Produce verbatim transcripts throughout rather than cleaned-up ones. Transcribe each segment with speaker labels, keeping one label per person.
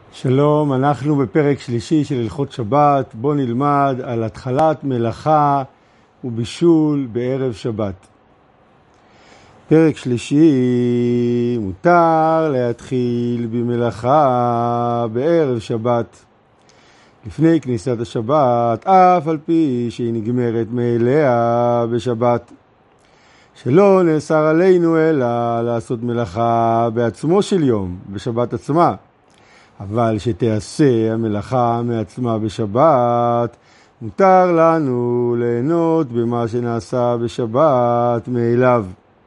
Speaker 1: שלום, אנחנו בפרק שלישי של הלכות שבת. בוא נלמד על התחלת מלאכה ובישול בערב שבת. פרק שלישי, מותר להתחיל במלאכה בערב שבת לפני כניסת השבת, אף על פי שהיא נגמרת מאליה בשבת. שלא נאסר עלינו אלא לעשות מלאכה בעצמו של יום, בשבת עצמה. אבל שתעשה המלאכה מעצמה בשבת, מותר לנו ליהנות במה שנעשה בשבת מאליו.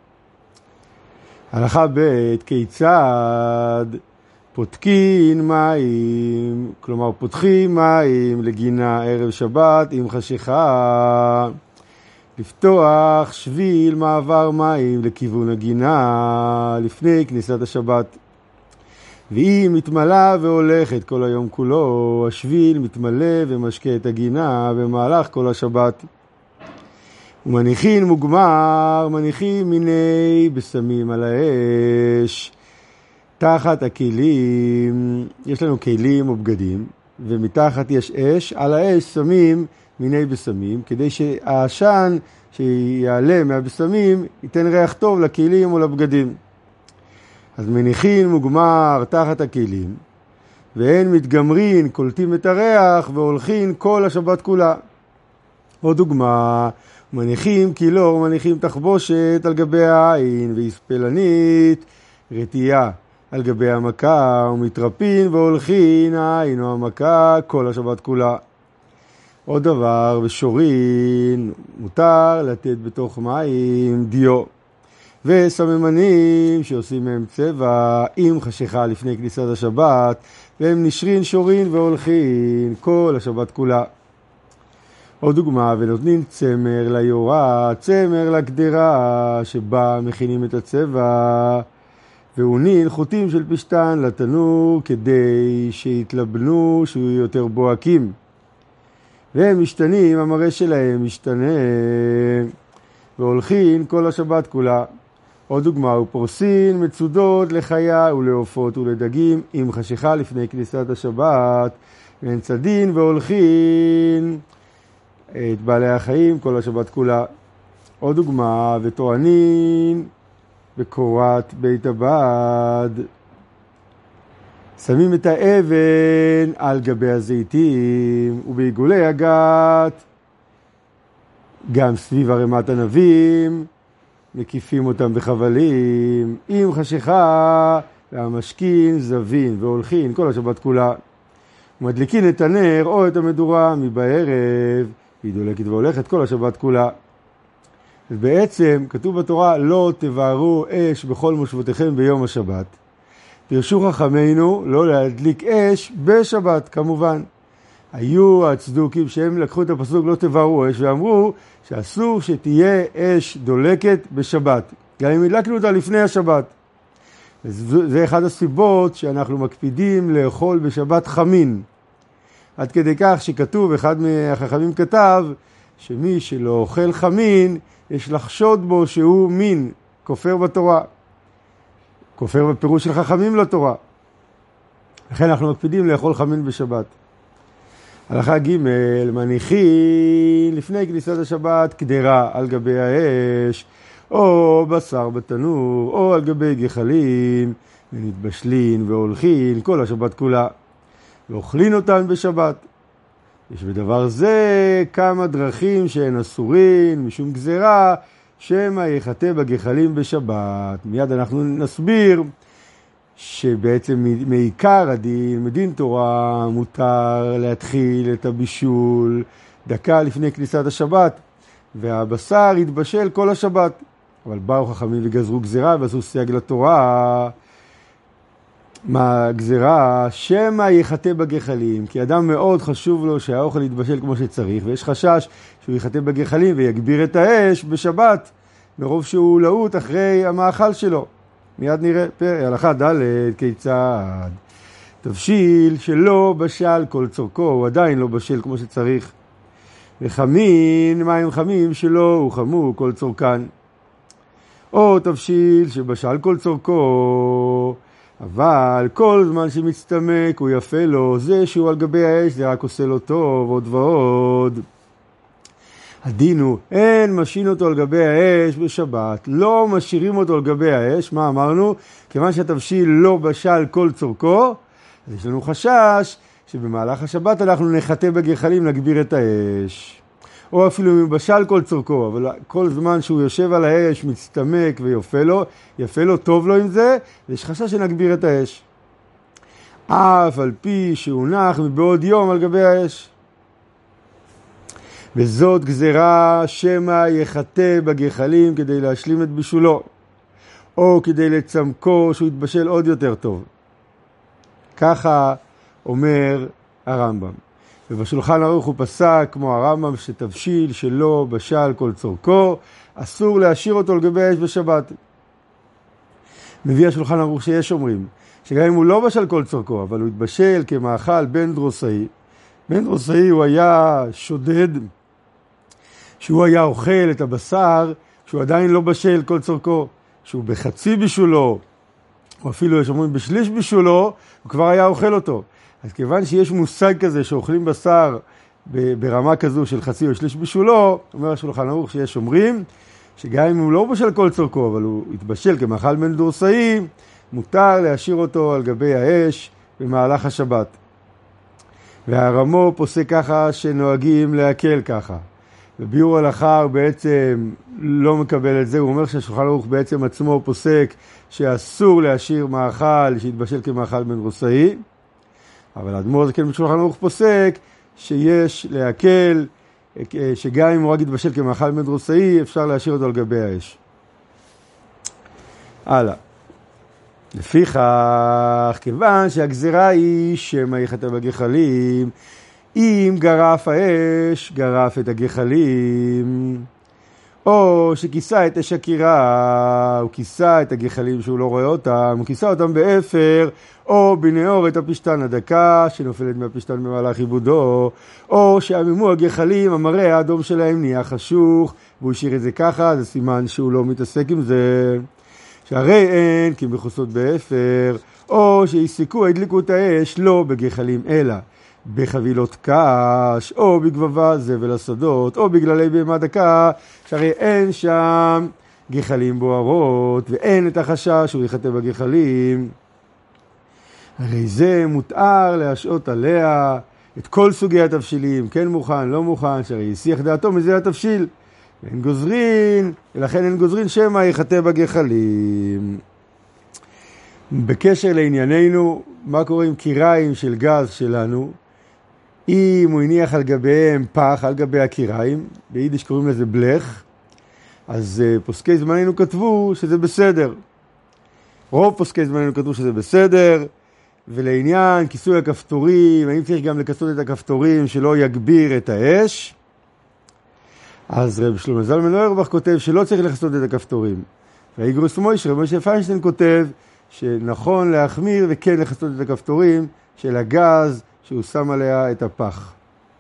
Speaker 1: הלכה ב' כיצד פותחים מים, כלומר פותחים מים לגינה ערב שבת עם חשיכה, לפתוח שביל מעבר מים לכיוון הגינה לפני כניסת השבת. והיא מתמלאה והולכת כל היום כולו, השביל מתמלא ומשקה את הגינה במהלך כל השבת. ומניחים מוגמר, מניחים מיני בשמים על האש, תחת הכלים, יש לנו כלים או בגדים, ומתחת יש אש, על האש שמים מיני בשמים, כדי שהעשן שיעלה מהבשמים ייתן ריח טוב לכלים או לבגדים. אז מניחים מוגמר תחת הכלים, והן מתגמרים, קולטים את הריח והולכים כל השבת כולה. עוד דוגמה, מניחים קילור, מניחים תחבושת על גבי העין, והספלנית רתיעה על גבי המכה, ומתרפין והולכים העין או המכה כל השבת כולה. עוד דבר, בשורין מותר לתת בתוך מים דיו. וסממנים שעושים מהם צבע עם חשיכה לפני כניסת השבת, והם נשרין שורין והולכים כל השבת כולה. עוד דוגמה, ונותנים צמר ליורה, צמר לגדרה שבה מכינים את הצבע, ועונין חוטים של פשטן לתנור כדי שיתלבנו, שיהיו יותר בוהקים. והם משתנים, המראה שלהם משתנה, והולכים כל השבת כולה. עוד דוגמה, ופורסין מצודות לחיה ולעופות ולדגים עם חשיכה לפני כניסת השבת, והם צדין והולכים את בעלי החיים כל השבת כולה. עוד דוגמה, וטוענים בקורת בית הבד, שמים את האבן על גבי הזיתים ובעיגולי הגת, גם סביב הרמת ענבים, מקיפים אותם בחבלים, עם חשיכה, והמשכין זבין והולכים כל השבת כולה. ומדליקין את הנר או את המדורה מבערב, היא דולקת והולכת כל השבת כולה. אז בעצם כתוב בתורה, לא תבערו אש בכל מושבותיכם ביום השבת. פירשו חכמינו לא להדליק אש בשבת כמובן. היו הצדוקים שהם לקחו את הפסוק לא תבערו אש ואמרו שאסור שתהיה אש דולקת בשבת, גם אם הדלקנו אותה לפני השבת. זה אחד הסיבות שאנחנו מקפידים לאכול בשבת חמין, עד כדי כך שכתוב, אחד מהחכמים כתב שמי שלא אוכל חמין יש לחשוד בו שהוא מין, כופר בתורה, כופר בפירוש של חכמים לתורה. לכן אנחנו מקפידים לאכול חמין בשבת. הלכה ג' מניחים לפני כניסת השבת קדרה על גבי האש, או בשר בתנור, או על גבי גחלים, ונתבשלין והולכין כל השבת כולה, ואוכלין אותן בשבת. יש בדבר זה כמה דרכים שהן אסורין, משום גזרה, שמא יחטא בגחלים בשבת. מיד אנחנו נסביר שבעצם מעיקר הדין, מדין תורה, מותר להתחיל את הבישול דקה לפני כניסת השבת, והבשר יתבשל כל השבת. אבל באו חכמים וגזרו גזרה ועשו סייג לתורה. מה הגזרה? שמא יחטא בגחלים, כי אדם מאוד חשוב לו שהאוכל יתבשל כמו שצריך, ויש חשש שהוא יחטא בגחלים ויגביר את האש בשבת, מרוב שהוא להוט אחרי המאכל שלו. מיד נראה, הלכה ד' כיצד תבשיל שלא בשל כל צורכו, הוא עדיין לא בשל כמו שצריך, וחמין מים חמים שלא הוחמו כל צורכן, או תבשיל שבשל כל צורכו אבל כל זמן שמצטמק הוא יפה לו, זה שהוא על גבי האש זה רק עושה לו טוב עוד ועוד. הדין הוא, אין משין אותו על גבי האש בשבת, לא משאירים אותו על גבי האש, מה אמרנו? כיוון שהתבשיל לא בשל כל צורכו, אז יש לנו חשש שבמהלך השבת אנחנו נחטא בגחלים להגביר את האש. או אפילו אם בשל כל צורכו, אבל כל זמן שהוא יושב על האש, מצטמק ויפה לו, יפה לו, טוב לו עם זה, ויש חשש שנגביר את האש. אף על פי שהוא נח מבעוד יום על גבי האש. וזאת גזרה שמא יחטא בגחלים כדי להשלים את בישולו, או כדי לצמקו שהוא יתבשל עוד יותר טוב. ככה אומר הרמב"ם. ובשולחן ערוך הוא פסק כמו הרמב"ם שתבשיל שלא בשל כל צורכו, אסור להשאיר אותו על גבי האש בשבת. מביא השולחן ערוך שיש אומרים, שגם אם הוא לא בשל כל צורכו, אבל הוא התבשל כמאכל בן דרוסאי, בן דרוסאי הוא היה שודד, שהוא היה אוכל את הבשר, שהוא עדיין לא בשל כל צורכו, שהוא בחצי בישולו, או אפילו יש אומרים בשליש בישולו, הוא כבר היה אוכל אותו. אז כיוון שיש מושג כזה שאוכלים בשר ברמה כזו של חצי או שליש בישולו, אומר השולחן ערוך שיש אומרים, שגם אם הוא לא בשל כל צורכו, אבל הוא התבשל כמאכל בן דורסאי, מותר להשאיר אותו על גבי האש במהלך השבת. והרמו פוסק ככה שנוהגים להקל ככה. וביאור הלכה הוא בעצם לא מקבל את זה, הוא אומר שהשולחן ערוך בעצם עצמו פוסק שאסור להשאיר מאכל שהתבשל כמאכל בן דורסאי, אבל האדמו"ר הזקן בשולחן ערוך פוסק שיש להקל, שגם אם הוא רק יתבשל כמאכל בן דורסאי, אפשר להשאיר אותו על גבי האש. הלאה. לפיכך, כיוון שהגזרה היא שמא יחטא בגחלים, אם גרף האש, גרף את הגחלים, או שכיסה את אש הקירה, הוא כיסה את הגחלים שהוא לא רואה אותם, הוא כיסה אותם באפר, או בנאור את הפשטן הדקה שנופלת מהפשטן במהלך עיבודו, או שעממו הגחלים, המראה האדום שלהם נהיה חשוך, והוא השאיר את זה ככה, זה סימן שהוא לא מתעסק עם זה. שהרי אין כי מכוסות באפר, או שהסיקו, הדליקו את האש, לא בגחלים אלא בחבילות קש, או בגבבה זבל השדות, או בגללי בהמה דקה, שהרי אין שם גחלים בוערות, ואין את החשש שהוא יחטא בגחלים. הרי זה מותר להשעות עליה את כל סוגי התבשילים, כן מוכן, לא מוכן, שהרי יסיח דעתו מזה התבשיל. ואין גוזרין, ולכן אין גוזרין שמא יחטא בגחלים. בקשר לענייננו, מה קורה עם קיריים של גז שלנו? אם הוא הניח על גביהם פח, על גבי הקיריים, ביידיש קוראים לזה בלך, אז פוסקי זמננו כתבו שזה בסדר. רוב פוסקי זמננו כתבו שזה בסדר, ולעניין כיסוי הכפתורים, האם צריך גם לכסות את הכפתורים שלא יגביר את האש? אז רב שלמה זלמן אוירבך כותב שלא צריך לכסות את הכפתורים. והאיגרוס מוישה, רב משה פיינשטיין כותב שנכון להחמיר וכן לכסות את הכפתורים של הגז שהוא שם עליה את הפח.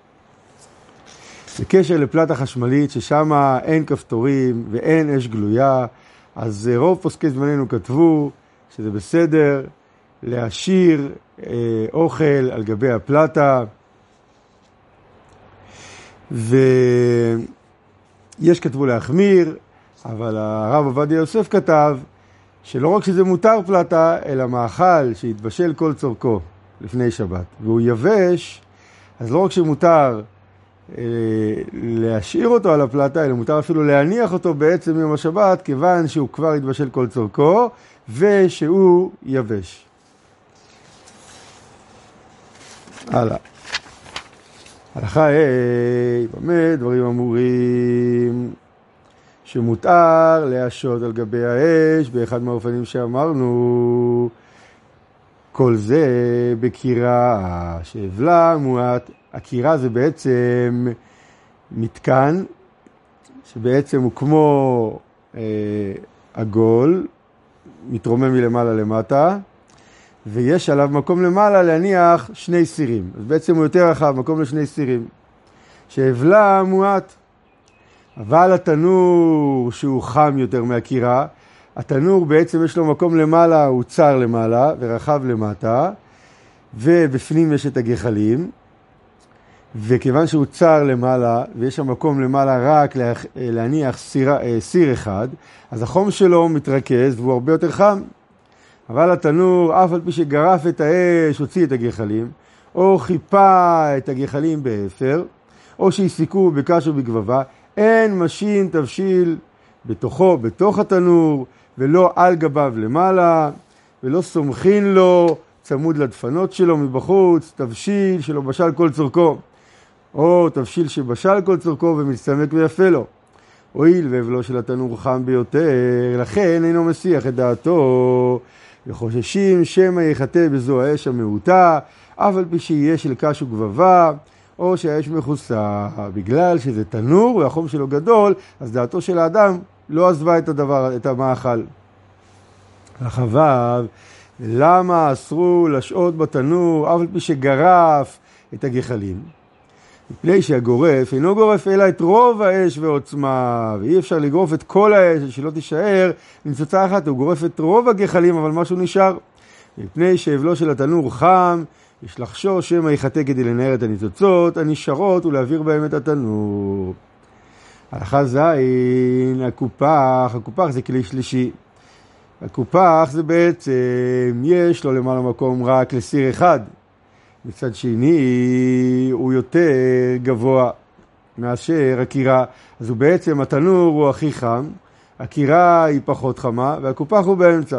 Speaker 1: בקשר לפלטה חשמלית ששם אין כפתורים ואין אש גלויה, אז רוב פוסקי זמננו כתבו שזה בסדר להשאיר אה, אוכל על גבי הפלטה, ויש כתבו להחמיר, אבל הרב עובדיה יוסף כתב שלא רק שזה מותר פלטה, אלא מאכל שהתבשל כל צורכו לפני שבת, והוא יבש, אז לא רק שמותר אה, להשאיר אותו על הפלטה, אלא מותר אפילו להניח אותו בעצם יום השבת, כיוון שהוא כבר התבשל כל צורכו, ושהוא יבש. הלאה. הלכה ה' במה דברים אמורים שמותר להשעות על גבי האש באחד מהאופנים שאמרנו, כל זה בקירה שהבלה מועט. הקירה זה בעצם מתקן שבעצם הוא כמו אה, עגול, מתרומם מלמעלה למטה, ויש עליו מקום למעלה להניח שני סירים. אז בעצם הוא יותר רחב, מקום לשני סירים. שהבלה מועט. אבל התנור שהוא חם יותר מהקירה, התנור בעצם יש לו מקום למעלה, הוא צר למעלה ורחב למטה, ובפנים יש את הגחלים, וכיוון שהוא צר למעלה, ויש שם מקום למעלה רק להניח סיר, סיר אחד, אז החום שלו מתרכז והוא הרבה יותר חם. אבל התנור, אף על פי שגרף את האש, הוציא את הגחלים, או חיפה את הגחלים באפר, או שהסיקו בקש או בגבבה, אין משין תבשיל בתוכו, בתוך התנור, ולא על גביו למעלה, ולא סומכין לו צמוד לדפנות שלו מבחוץ, תבשיל שלא בשל כל צורכו, או תבשיל שבשל כל צורכו ומצטמק ויפה לו. הואיל והבלו של התנור חם ביותר, לכן אינו מסיח את דעתו, וחוששים שמא יחטא בזו האש המעוטה, אף על פי שיהיה של קש וגבבה, או שהאש מכוסה. בגלל שזה תנור והחום שלו גדול, אז דעתו של האדם לא עזבה את הדבר, את המאכל. לחבב, למה אסרו לשעות בתנור, אף על פי שגרף את הגחלים? מפני שהגורף אינו גורף אלא את רוב האש ועוצמה, ואי אפשר לגרוף את כל האש שלא תישאר נצוצה אחת, הוא גורף את רוב הגחלים אבל משהו נשאר. מפני שהבלו של התנור חם, יש לחשור שמא יחטא כדי לנער את הניצוצות הנשארות ולהעביר בהם את התנור. הלכה זין, הקופח, הקופח זה כלי שלישי. הקופח זה בעצם, יש לו למעלה מקום רק לסיר אחד. מצד שני, הוא יותר גבוה מאשר הקירה. אז הוא בעצם, התנור הוא הכי חם, הקירה היא פחות חמה, והקופח הוא באמצע.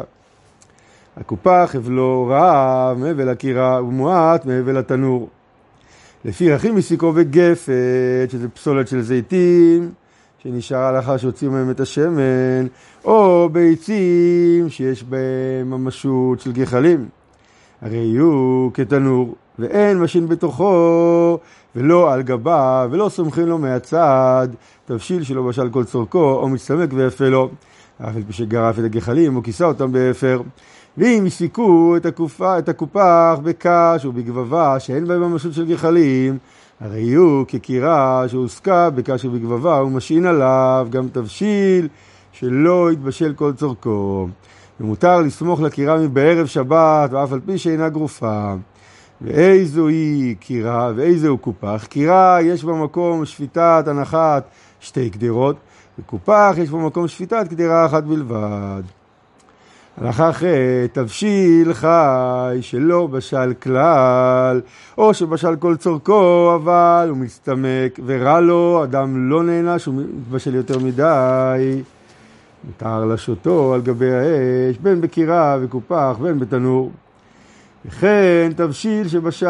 Speaker 1: הקופח הבלו רעב מעבר לקירה ומועט מעבר לתנור. לפי הכי מסיקו וגפת, שזה פסולת של זיתים, שנשארה לאחר שהוציאו מהם את השמן, או ביצים שיש בהם ממשות של גחלים. הרי הוא כתנור, ואין משין בתוכו, ולא על גבה, ולא סומכים לו מהצד, תבשיל שלו בשל כל צורכו, או מצטמק ויפה לו, אף על פי שגרף את הגחלים, או כיסה אותם באפר. ואם יסיקו את הקופה, את הקופח בקש ובגבבה, שאין בהם ממשות של גחלים, הרי הוא כקירה שהוסקה בקש ובגבבה, הוא משעין עליו גם תבשיל שלא יתבשל כל צורכו. ומותר לסמוך לקירה מבערב שבת, ואף על פי שאינה גרופה. ואיזו היא קירה, ואיזו הוא קופח. קירה יש במקום שפיטת הנחת שתי קדירות, וקופח יש במקום שפיטת קדירה אחת בלבד. הלכה אחרי, תבשיל חי שלא בשל כלל, או שבשל כל צורכו, אבל הוא מצטמק ורע לו, אדם לא נהנה שהוא מתבשל יותר מדי. מותר לשותו על גבי האש, בין בקירה וקופח, בין בתנור. וכן תבשיל שבשל,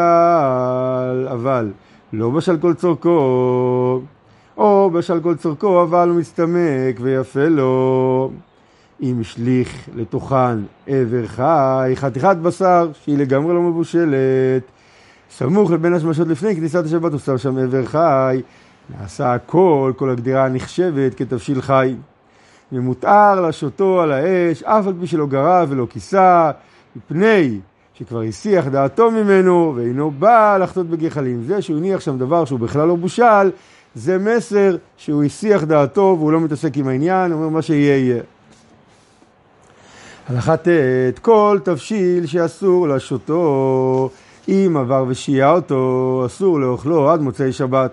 Speaker 1: אבל לא בשל כל צורכו, או בשל כל צורכו, אבל הוא מצטמק ויפה לו. אם השליך לתוכן עבר חי, חתיכת בשר שהיא לגמרי לא מבושלת, סמוך לבין השמשות לפני כניסת השבת, הוא שם שם עבר חי, נעשה הכל, כל הגדירה נחשבת כתבשיל חי. ומותר לשותו על האש, אף על פי שלא גרע ולא כיסה, מפני שכבר הסיח דעתו ממנו, ואינו בא לחטות בגחלים. זה שהוא הניח שם דבר שהוא בכלל לא בושל, זה מסר שהוא הסיח דעתו, והוא לא מתעסק עם העניין, הוא אומר מה שיהיה יהיה. הלכה ט', כל תבשיל שאסור לשותו, אם עבר ושיעה אותו, אסור לאוכלו עד מוצאי שבת.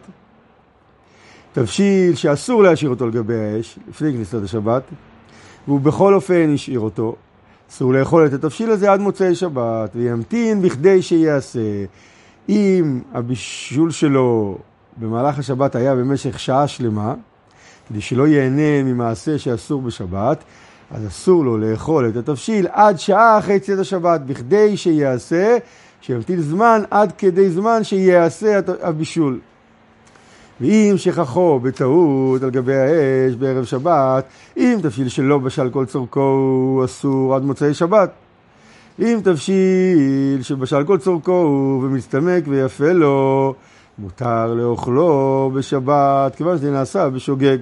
Speaker 1: תבשיל שאסור להשאיר אותו על גבי האש, לפני כניסת השבת, והוא בכל אופן השאיר אותו, אסור לאכול את התבשיל הזה עד מוצאי שבת, וימתין בכדי שיעשה. אם הבישול שלו במהלך השבת היה במשך שעה שלמה, כדי שלא ייהנה ממעשה שאסור בשבת, אז אסור לו לאכול את התבשיל עד שעה אחרי צאת השבת, בכדי שיעשה, שימתין זמן עד כדי זמן שיעשה הבישול. ואם שכחו בטעות על גבי האש בערב שבת, אם תבשיל שלא בשל כל צורכו הוא אסור עד מוצאי שבת. אם תבשיל שבשל כל צורכו הוא ומצטמק ויפה לו, מותר לאוכלו בשבת, כיוון שזה נעשה בשוגג.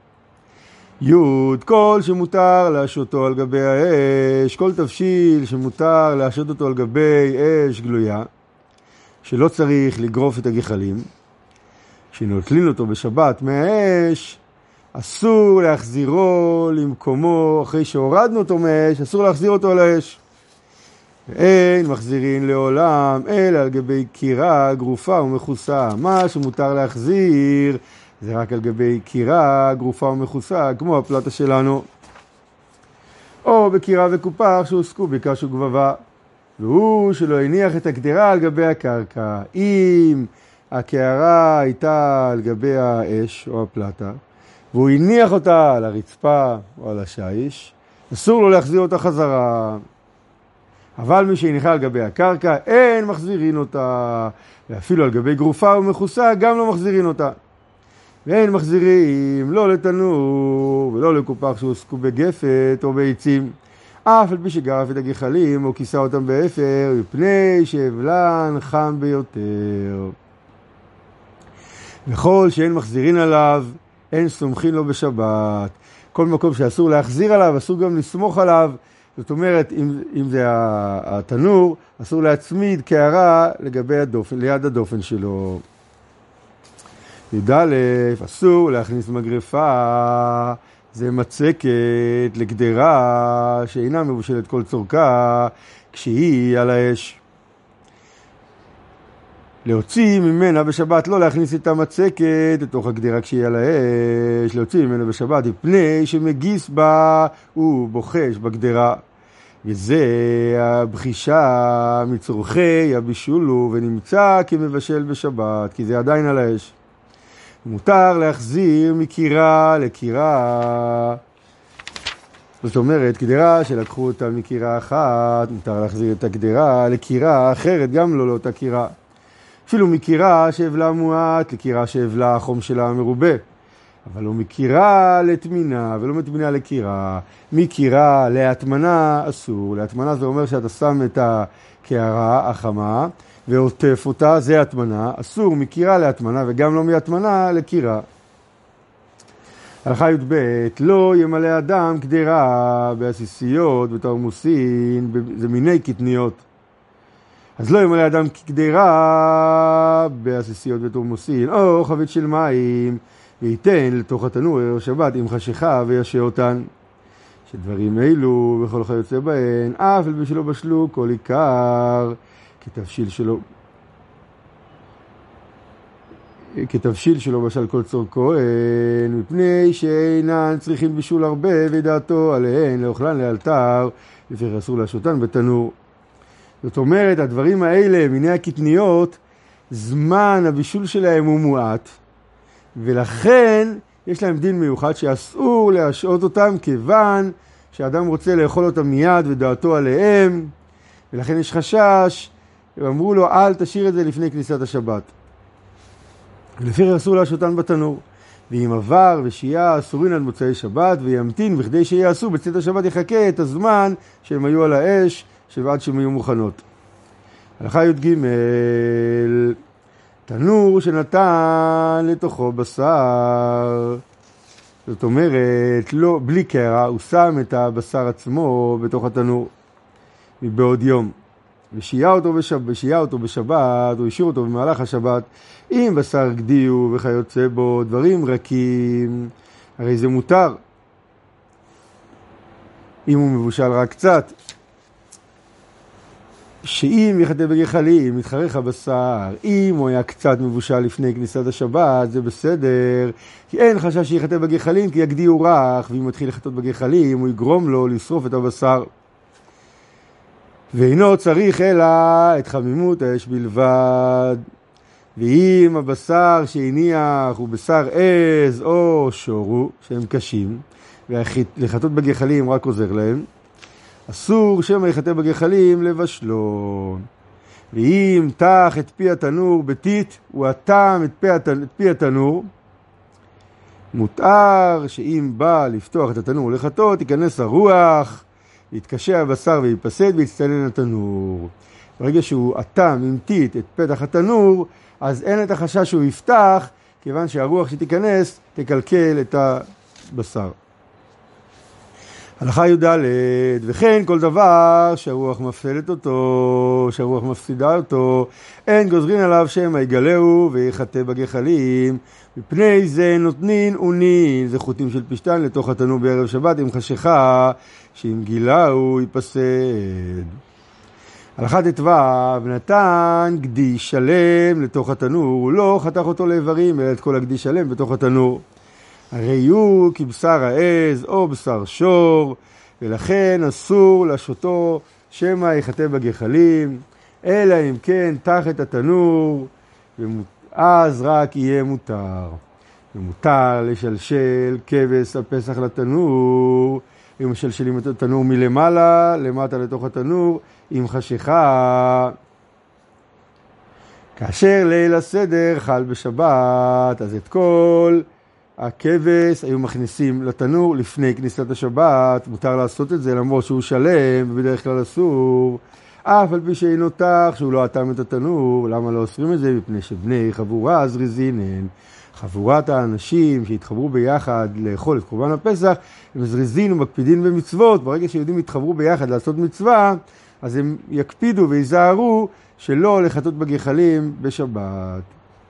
Speaker 1: יוד, כל שמותר להשותו על גבי האש, כל תבשיל שמותר להשות אותו על גבי אש גלויה, שלא צריך לגרוף את הגחלים, שנוטלין אותו בשבת מהאש, אסור להחזירו למקומו אחרי שהורדנו אותו מאש, אסור להחזיר אותו לאש. אין מחזירין לעולם, אלא על גבי קירה, גרופה ומכוסה. מה שמותר להחזיר זה רק על גבי קירה, גרופה ומכוסה, כמו הפלטה שלנו. או בקירה וקופח שהוסקו בקש וגבבה. והוא שלא הניח את הגדרה על גבי הקרקע. אם הקערה הייתה על גבי האש או הפלטה, והוא הניח אותה על הרצפה או על השיש, אסור לו להחזיר אותה חזרה. אבל מי שהניחה על גבי הקרקע, אין מחזירין אותה. ואפילו על גבי גרופה ומכוסה, גם לא מחזירין אותה. ואין מחזירים לא לתנור ולא לקופח שהוסקו בגפת או בעצים. אף על פי שגרף את הגחלים או כיסה אותם באפר, מפני שהבלן חם ביותר. וכל שאין מחזירין עליו, אין סומכין לו בשבת. כל מקום שאסור להחזיר עליו, אסור גם לסמוך עליו. זאת אומרת, אם, אם זה התנור, אסור להצמיד קערה לגבי הדופן, ליד הדופן שלו. י"א, אסור להכניס מגרפה, זה מצקת לגדרה שאינה מבושלת כל צורכה כשהיא על האש. להוציא ממנה בשבת, לא להכניס את המצקת לתוך הגדרה כשהיא על האש, להוציא ממנה בשבת מפני שמגיס בה ובוחש בגדרה. וזה הבחישה מצורכי הבישולו ונמצא כמבשל בשבת, כי זה עדיין על האש. מותר להחזיר מקירה לקירה. זאת אומרת, גדרה שלקחו אותה מקירה אחת, מותר להחזיר את הגדרה לקירה אחרת, גם לא לאותה קירה. אפילו מקירה שהבלה מועט לקירה שהבלה החום שלה מרובה. אבל לא מקירה לתמינה ולא מתמינה לקירה. מקירה להתמנה אסור. להתמנה זה אומר שאתה שם את הקערה החמה ועוטף אותה, זה התמנה. אסור מקירה להתמנה וגם לא מהתמנה לקירה. הלכה י"ב, לא ימלא אדם גדרה בעסיסיות, בתרמוסין, זה מיני קטניות. אז לא ימלא אדם גדרה בעסיסיות בתרמוסין, או חבית של מים, וייתן לתוך התנור ערב שבת עם חשיכה וישע אותן. שדברים אלו וכל היוצא בהן, אף על פי שלא בשלו כל עיקר, כתבשיל שלו. כתבשיל שלו בשל כל צור כהן, מפני שאינן צריכים בישול הרבה ודעתו עליהן לאוכלן לאלתר, לפי אסור להשותן בתנור. זאת אומרת, הדברים האלה, מיני הקטניות, זמן הבישול שלהם הוא מועט, ולכן יש להם דין מיוחד שאסור להשעות אותם, כיוון שאדם רוצה לאכול אותם מיד ודעתו עליהם, ולכן יש חשש, ואמרו לו אל תשאיר את זה לפני כניסת השבת. לפי אסור להשותן בתנור. ואם עבר ושיעה אסורין עד מוצאי שבת, וימתין בכדי שיעשו בצאת השבת יחכה את הזמן שהם היו על האש, שעד שהם היו מוכנות. הלכה י"ג, תנור שנתן לתוכו בשר. זאת אומרת, לא, בלי קערה, הוא שם את הבשר עצמו בתוך התנור מבעוד יום. ושיעה אותו, בשב, אותו בשבת, או השאיר אותו במהלך השבת, עם בשר גדיו וכיוצא בו, דברים רכים, הרי זה מותר. אם הוא מבושל רק קצת, שאם יחטא בגחלים, יתחרך הבשר, אם הוא היה קצת מבושל לפני כניסת השבת, זה בסדר, כי אין חשש שיחטא בגחלים, כי הגדיו רך, ואם הוא מתחיל לחטות בגחלים, הוא יגרום לו לשרוף את הבשר. ואינו צריך אלא את חמימות האש בלבד. ואם הבשר שהניח הוא בשר עז או שורו, שהם קשים, ולחטות בגחלים רק עוזר להם, אסור שמא יחטא בגחלים לבשלו. ואם תח את פי התנור בטיט, הוא אטם את פי, התנ... את פי התנור, מותר שאם בא לפתוח את התנור לחטות, ייכנס הרוח, יתקשה הבשר ויפסד ויצטלן התנור. ברגע שהוא אטם עם טיט את פתח התנור, אז אין את החשש שהוא יפתח, כיוון שהרוח שתיכנס תקלקל את הבשר. הלכה י"ד, וכן כל דבר שהרוח מפסלת אותו, שהרוח מפסידה אותו, אין גוזרין עליו שמא יגלהו ויחטא בגחלים, מפני זה נותנין אונין, זה חוטים של פשטן לתוך התנור בערב שבת עם חשיכה, שאם גילהו ייפסד. הלכה ט"ו, נתן גדי שלם לתוך התנור, הוא לא חתך אותו לאיברים, אלא את כל הגדי שלם בתוך התנור. הרי הוא כבשר העז או בשר שור, ולכן אסור לשותו שמא יחטא בגחלים, אלא אם כן תחת התנור, ואז רק יהיה מותר. ומותר לשלשל כבש הפסח לתנור, אם משלשלים את התנור מלמעלה, למטה לתוך התנור, עם חשיכה. כאשר ליל הסדר חל בשבת, אז את כל הכבש היו מכניסים לתנור לפני כניסת השבת, מותר לעשות את זה למרות שהוא שלם ובדרך כלל אסור, אף על פי שאינו תח שהוא לא אטם את התנור. למה לא אוסרים את זה? מפני שבני חבורה זריזינן, חבורת האנשים שהתחברו ביחד לאכול את קורבן הפסח, הם זריזין ומקפידים במצוות. ברגע שיהודים התחברו ביחד לעשות מצווה, אז הם יקפידו ויזהרו שלא לחטות בגחלים בשבת.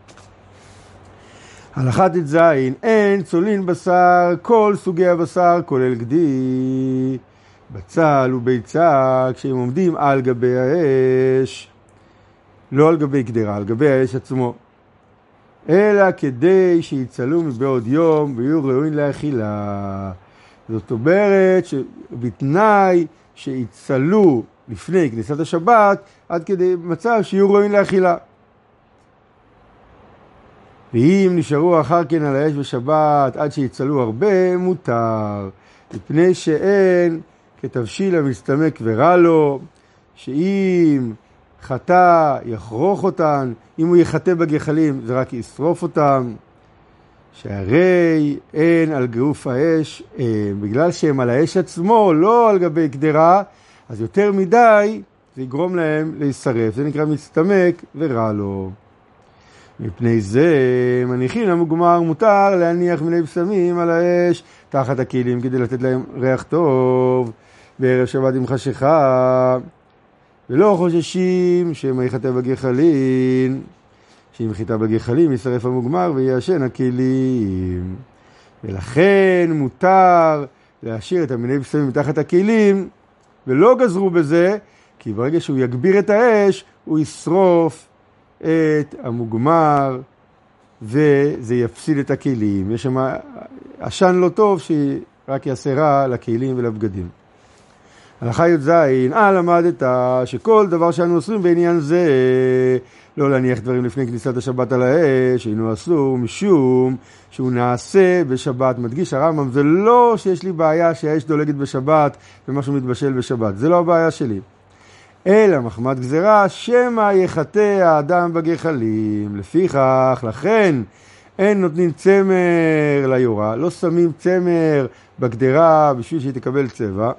Speaker 1: הלכה ט"ז, אין צולין בשר, כל סוגי הבשר כולל גדי, בצל וביצה, כשהם עומדים על גבי האש, לא על גבי גדרה, על גבי האש עצמו, אלא כדי שיצלו מבעוד יום ויהיו ראויים לאכילה. זאת אומרת שבתנאי שיצלו לפני כניסת השבת, עד כדי מצב שיהיו ראויים לאכילה. ואם נשארו אחר כן על האש בשבת עד שיצלו הרבה, מותר, מפני שאין כתבשיל המסתמק ורע לו, שאם חטא יחרוך אותן, אם הוא יחטא בגחלים זה רק ישרוף אותם, שהרי אין על גוף האש, בגלל שהם על האש עצמו, לא על גבי גדרה, אז יותר מדי זה יגרום להם להישרף, זה נקרא מסתמק ורע לו. מפני זה מניחים למוגמר, מותר להניח מיני בשמים על האש תחת הכלים כדי לתת להם ריח טוב בערב שבת עם חשיכה, ולא חוששים שמא יחטא בגחלים, שאם יחטא בגחלים ישרף המוגמר ויעשן הכלים. ולכן מותר להשאיר את המיני בשמים מתחת הכלים, ולא גזרו בזה, כי ברגע שהוא יגביר את האש הוא ישרוף את המוגמר וזה יפסיד את הכלים. יש שם עשן לא טוב שרק יעשה רע לכלים ולבגדים. הלכה י"ז, אה למדת שכל דבר שאנו עושים בעניין זה, לא להניח דברים לפני כניסת השבת על האש, אינו אסור משום שהוא נעשה בשבת. מדגיש הרמב"ם, זה לא שיש לי בעיה שהאש דולגת בשבת ומשהו מתבשל בשבת, זה לא הבעיה שלי, אלא מחמת גזרה שמא יחטא האדם בגחלים. לפיכך, לכן אין נותנים צמר ליורה, לא שמים צמר בגדרה בשביל שהיא תקבל צבע,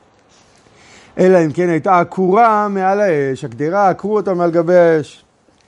Speaker 1: אלא אם כן הייתה עקורה מעל האש, הגדרה עקרו אותה מעל גבי האש,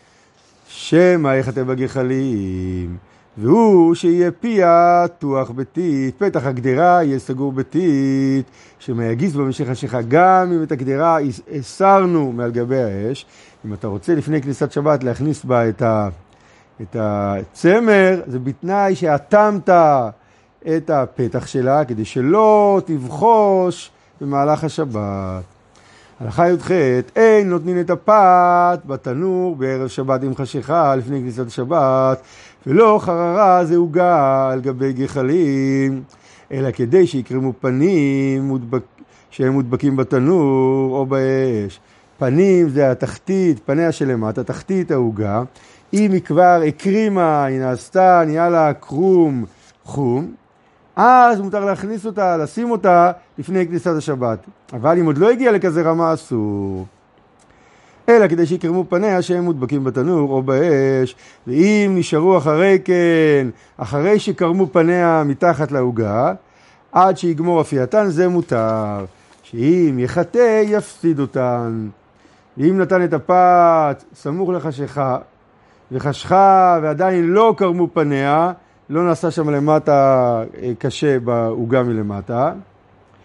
Speaker 1: שמא יחטא בגחלים, והוא שיהיה פיה תוח ביתית, פתח הגדרה יהיה סגור ביתית, שמא יגיס במשך חשיכה. גם אם את הגדרה הסרנו מעל גבי האש, אם אתה רוצה לפני כניסת שבת להכניס בה את, ה, את הצמר, זה בתנאי שאטמת את הפתח שלה, כדי שלא תבחוש במהלך השבת. הלכה י"ח, אין נותנים את הפת בתנור בערב שבת עם חשיכה לפני כניסת השבת, ולא חררה זה עוגה על גבי גחלים, אלא כדי שיקרמו פנים מודבק, שהם מודבקים בתנור או באש. פנים זה התחתית, פניה שלמטה, תחתית העוגה. אם היא כבר הקרימה, היא נעשתה, נהיה לה קרום חום, אז מותר להכניס אותה, לשים אותה לפני כניסת השבת. אבל אם עוד לא הגיע לכזה רמה אסור. אלא כדי שיקרמו פניה שהם מודבקים בתנור או באש, ואם נשארו אחרי כן, אחרי שקרמו פניה מתחת לעוגה, עד שיגמור אפייתן, זה מותר. שאם יחטא יפסיד אותן. ואם נתן את הפת סמוך לחשיכה, וחשכה ועדיין לא קרמו פניה, לא נעשה שם למטה קשה בעוגה מלמטה,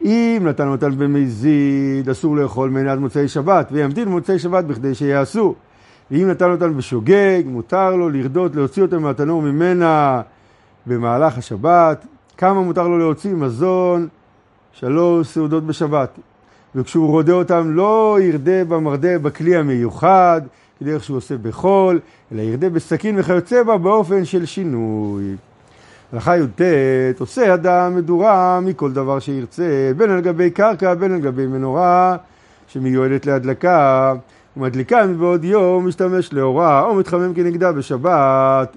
Speaker 1: אם נתן אותן במזיד, אסור לאכול מהן עד מוצאי שבת, וימתין מוצאי שבת בכדי שיעשו. ואם נתן אותן בשוגג, מותר לו לרדות, להוציא אותם מהתנור ממנה במהלך השבת. כמה מותר לו להוציא? מזון, שלוש סעודות בשבת. וכשהוא רודה אותם, לא ירדה במרדה בכלי המיוחד, כדרך שהוא עושה בחול, אלא ירדה בסכין וכיוצא בה באופן של שינוי. הלכה י"ט, עושה אדם מדורה מכל דבר שירצה, בין על גבי קרקע, בין על גבי מנורה, שמיועדת להדלקה, ומדליקה מבעוד יום, משתמש לאורה, או מתחמם כנגדה בשבת.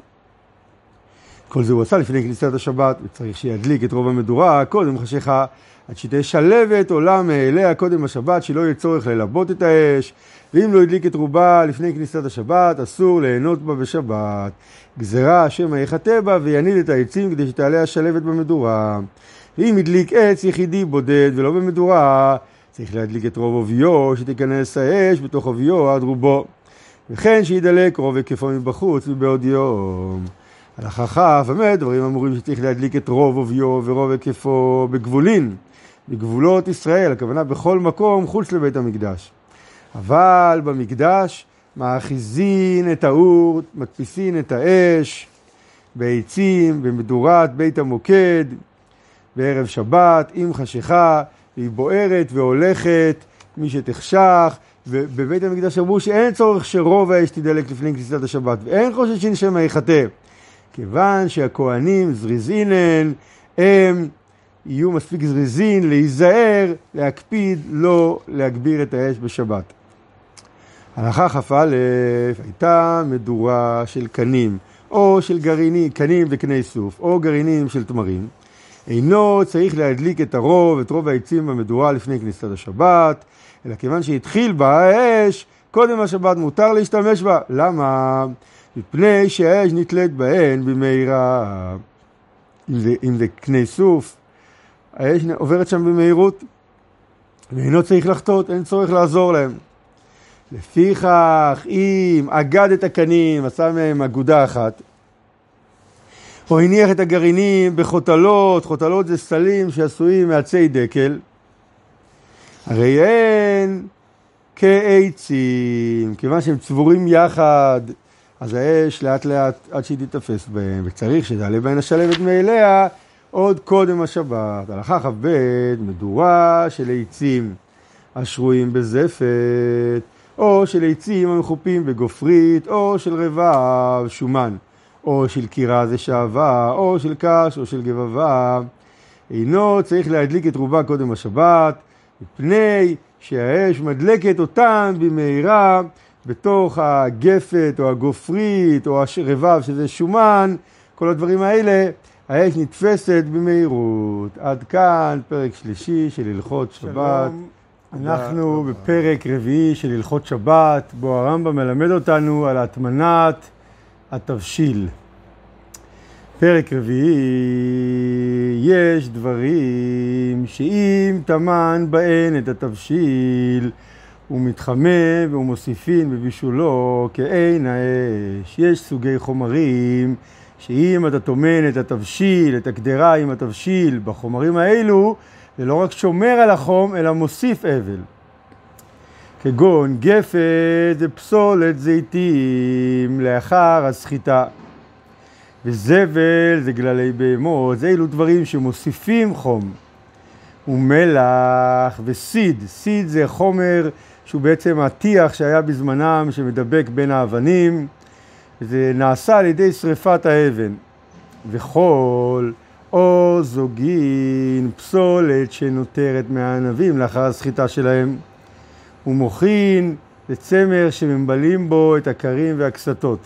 Speaker 1: כל זה הוא עשה לפני כניסת השבת, וצריך שידליק את רוב המדורה, קודם חשיכה, עד שתהיה שלבת עולה מאליה קודם השבת, שלא יהיה צורך ללבות את האש, ואם לא ידליק את רובה לפני כניסת השבת, אסור ליהנות בה בשבת. גזרה שמא יחטא בה ויניד את העצים כדי שתעלה השלבת במדורה. ואם ידליק עץ יחידי בודד ולא במדורה, צריך להדליק את רוב אוביו, שתיכנס האש בתוך אוביו עד רובו. וכן שידלק רוב היקפו מבחוץ ובעוד יום. הלכה כ' באמת דברים אמורים שצריך להדליק את רוב אוביו ורוב היקפו בגבולין, בגבולות ישראל, הכוונה בכל מקום חוץ לבית המקדש. אבל במקדש מאחיזין את האור, מדפיסין את האש, בעצים, במדורת בית המוקד, בערב שבת, עם חשיכה, והיא בוערת והולכת, מי שתחשך, ובבית המקדש אמרו שאין צורך שרוב האש תדלק לפני כניסת השבת, ואין חוששין שמא יחטא, כיוון שהכהנים זריזינן, הם יהיו מספיק זריזין להיזהר, להקפיד, לא להגביר את האש בשבת. הלכה כ"א, הייתה מדורה של קנים, או של גרעינים, קנים וקני סוף, או גרעינים של תמרים. אינו צריך להדליק את הרוב, את רוב העצים במדורה לפני כניסת השבת, אלא כיוון שהתחיל בה האש, קודם השבת מותר להשתמש בה. למה? מפני שהאש נתלית בהן במהירה. אם זה, אם זה קני סוף, האש עוברת שם במהירות, ואינו צריך לחטות, אין צורך לעזור להם. לפיכך, אם אגד את הקנים, עשה מהם אגודה אחת, או הניח את הגרעינים בחוטלות, חוטלות זה סלים שעשויים מעצי דקל, הרי אין כעצים, כיוון שהם צבורים יחד, אז האש לאט לאט עד שהיא תתפס בהם, וצריך שתעלה בהן השלבת מאליה עוד קודם השבת. הלכה כ"ב, מדורה של עצים השרויים בזפת, או של עצים המחופים בגופרית, או של רבב שומן, או של קירה זה שעבה, או של קש, או של גבבה. אינו צריך להדליק את רובה קודם השבת, מפני שהאש מדלקת אותם במהירה בתוך הגפת, או הגופרית, או הרבב שזה שומן, כל הדברים האלה, האש נתפסת במהירות. עד כאן פרק שלישי של הלכות שבת. אנחנו בפרק רביעי של הלכות שבת, בו הרמב"ם מלמד אותנו על הטמנת התבשיל. פרק רביעי, יש דברים שאם טמן בהן את התבשיל, הוא מתחמם והוא מוסיפין בבישולו כאין האש. יש סוגי חומרים שאם אתה טומן את התבשיל, את הקדרה עם התבשיל בחומרים האלו, זה לא רק שומר על החום, אלא מוסיף אבל. כגון גפת זה פסולת זיתים לאחר הסחיטה. וזבל זה גללי בהמות, זה אילו דברים שמוסיפים חום. ומלח וסיד, סיד זה חומר שהוא בעצם הטיח שהיה בזמנם שמדבק בין האבנים, זה נעשה על ידי שריפת האבן. וחול או זוגין, פסולת שנותרת מהענבים לאחר הסחיטה שלהם, ומוכין לצמר שממלאים בו את הקרים והקסתות.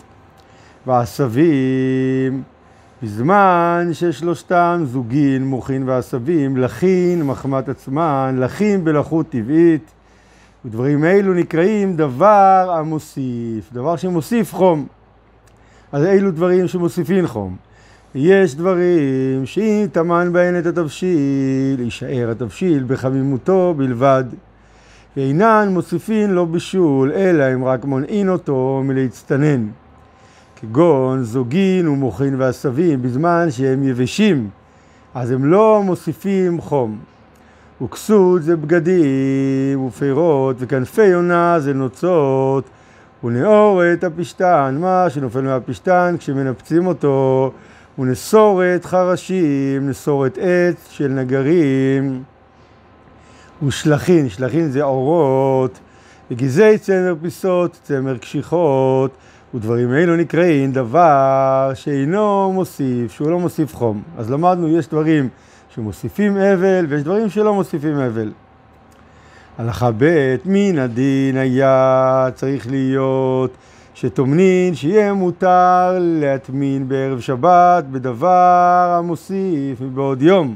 Speaker 1: ועשבים, בזמן ששלושתם זוגין, מוכין ועשבים, לכין מחמת עצמן, לכין בלחות טבעית, ודברים אלו נקראים דבר המוסיף, דבר שמוסיף חום. אז אלו דברים שמוסיפים חום. יש דברים שאם טמן בהן את התבשיל, יישאר התבשיל בחמימותו בלבד, ואינן מוסיפין לו בישול, אלא הם רק מונעין אותו מלהצטנן. כגון זוגין ומוכין ועשבים, בזמן שהם יבשים, אז הם לא מוסיפים חום. וכסות זה בגדים, ופירות, וכנפי יונה זה נוצות, ונאורת הפשתן, מה שנופל מהפשתן כשמנפצים אותו, ונסורת חרשים, נסורת עץ של נגרים, ושלחין, שלחין זה אורות, וגזי צמר פיסות, צמר קשיחות, ודברים אלו נקראים דבר שאינו מוסיף, שהוא לא מוסיף חום. אז למדנו, יש דברים שמוסיפים אבל, ויש דברים שלא מוסיפים אבל. הלכה ב' מן הדין היה צריך להיות שתומנין שיהיה מותר להטמין בערב שבת בדבר המוסיף מבעוד יום,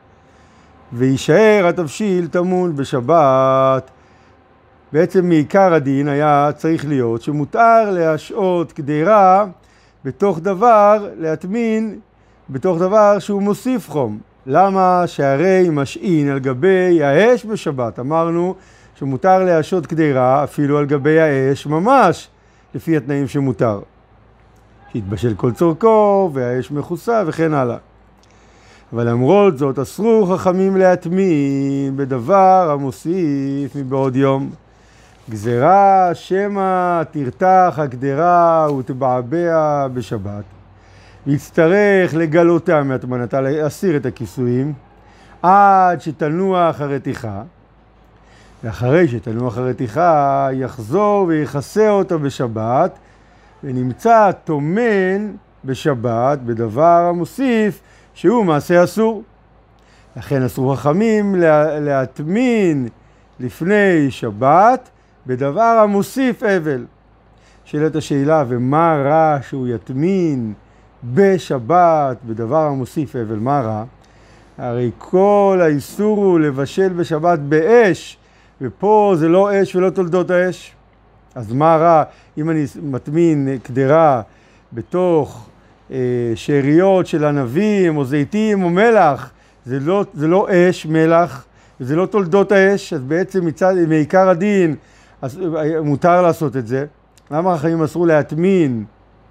Speaker 1: וישאר התבשיל טמון בשבת. בעצם מעיקר הדין היה צריך להיות שמותר להשעות קדירה בתוך דבר, להטמין בתוך דבר שהוא מוסיף חום. למה? שהרי משעין על גבי האש בשבת. אמרנו שמותר להשעות קדירה אפילו על גבי האש ממש, לפי התנאים שמותר. שהתבשל כל צורכו והאש מכוסה וכן הלאה. אבל למרות זאת אסרו חכמים להטמין בדבר המוסיף מבעוד יום. גזרה שמה תרתח הקדירה ותבעבע בשבת, ויצטרך לגלותה מהטמנתה, להסיר את הכיסויים עד שתנוח הרתיחה, ואחרי שתנוח הרתיחה יחזור ויכסה אותה בשבת, ונמצא תומן בשבת בדבר המוסיף שהוא מעשה אסור. לכן אסרו חכמים להטמין לפני שבת בדבר המוסיף אבל. שאלת השאלה, ומה רע שהוא יטמין בשבת בדבר המוסיף אבל? מה רע? הרי כל האיסור הוא לבשל בשבת באש, ופה זה לא אש ולא תולדות האש. אז מה רע אם אני מטמין קדירה בתוך אה, שאריות של ענבים או זיתים או מלח? זה לא, זה לא אש, מלח, זה לא תולדות האש, אז בעצם מצד, מעיקר הדין אז מותר לעשות את זה. למה החיים אסרו להטמין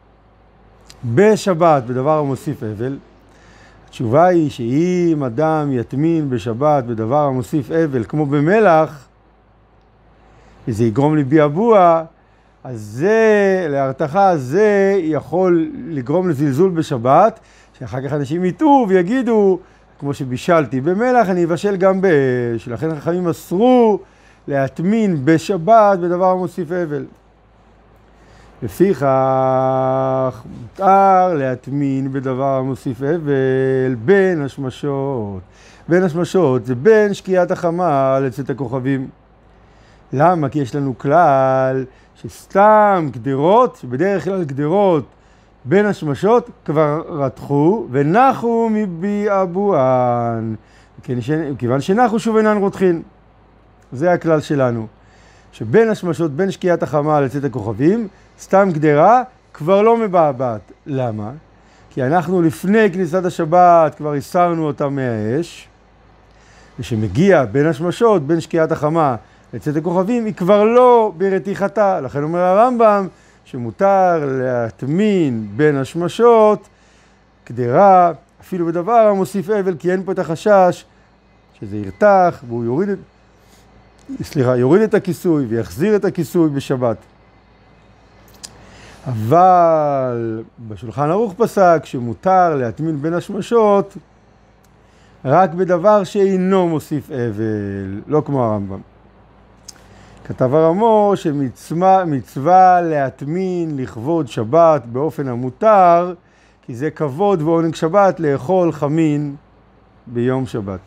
Speaker 1: בשבת בדבר המוסיף אבל? התשובה היא שאם אדם יטמין בשבת בדבר המוסיף אבל כמו במלח, וזה יגרום לביעבוע, אז זה, להרתחה, זה יכול לגרום לזלזול בשבת, שאחר כך אנשים יטעו ויגידו, כמו שבישלתי במלח, אני אבשל גם באש. לכן החכמים אסרו להטמין בשבת בדבר המוסיף אבל. לפיכך מותר להטמין בדבר המוסיף אבל בין השמשות. בין השמשות זה בין שקיעת החמה לצאת הכוכבים. למה? כי יש לנו כלל שסתם גדרות, שבדרך כלל גדרות בין השמשות כבר רתחו ונחו מביעבוען. כיוון שנחו שוב אינן רותחין. זה הכלל שלנו. שבין השמשות, בין שקיעת החמה לצאת הכוכבים, סתם גדרה כבר לא מבעבעת. למה? כי אנחנו לפני כניסת השבת כבר הסרנו אותה מהאש, ושמגיע בין השמשות, בין שקיעת החמה לצאת הכוכבים, היא כבר לא ברתיחתה. לכן אומר הרמב"ם שמותר להטמין בין השמשות קדרה, אפילו בדבר המוסיף אבל, כי אין פה את החשש שזה ירתח והוא יוריד את, סליחה, יוריד את הכיסוי ויחזיר את הכיסוי בשבת. אבל בשולחן ערוך פסק שמותר להטמין בין השמשות רק בדבר שאינו מוסיף אבל, לא כמו הרמב"ם. כתב הרמו שמצווה מצווה להטמין לכבוד שבת באופן המותר, כי זה כבוד ועונג שבת לאכול חמין ביום שבת.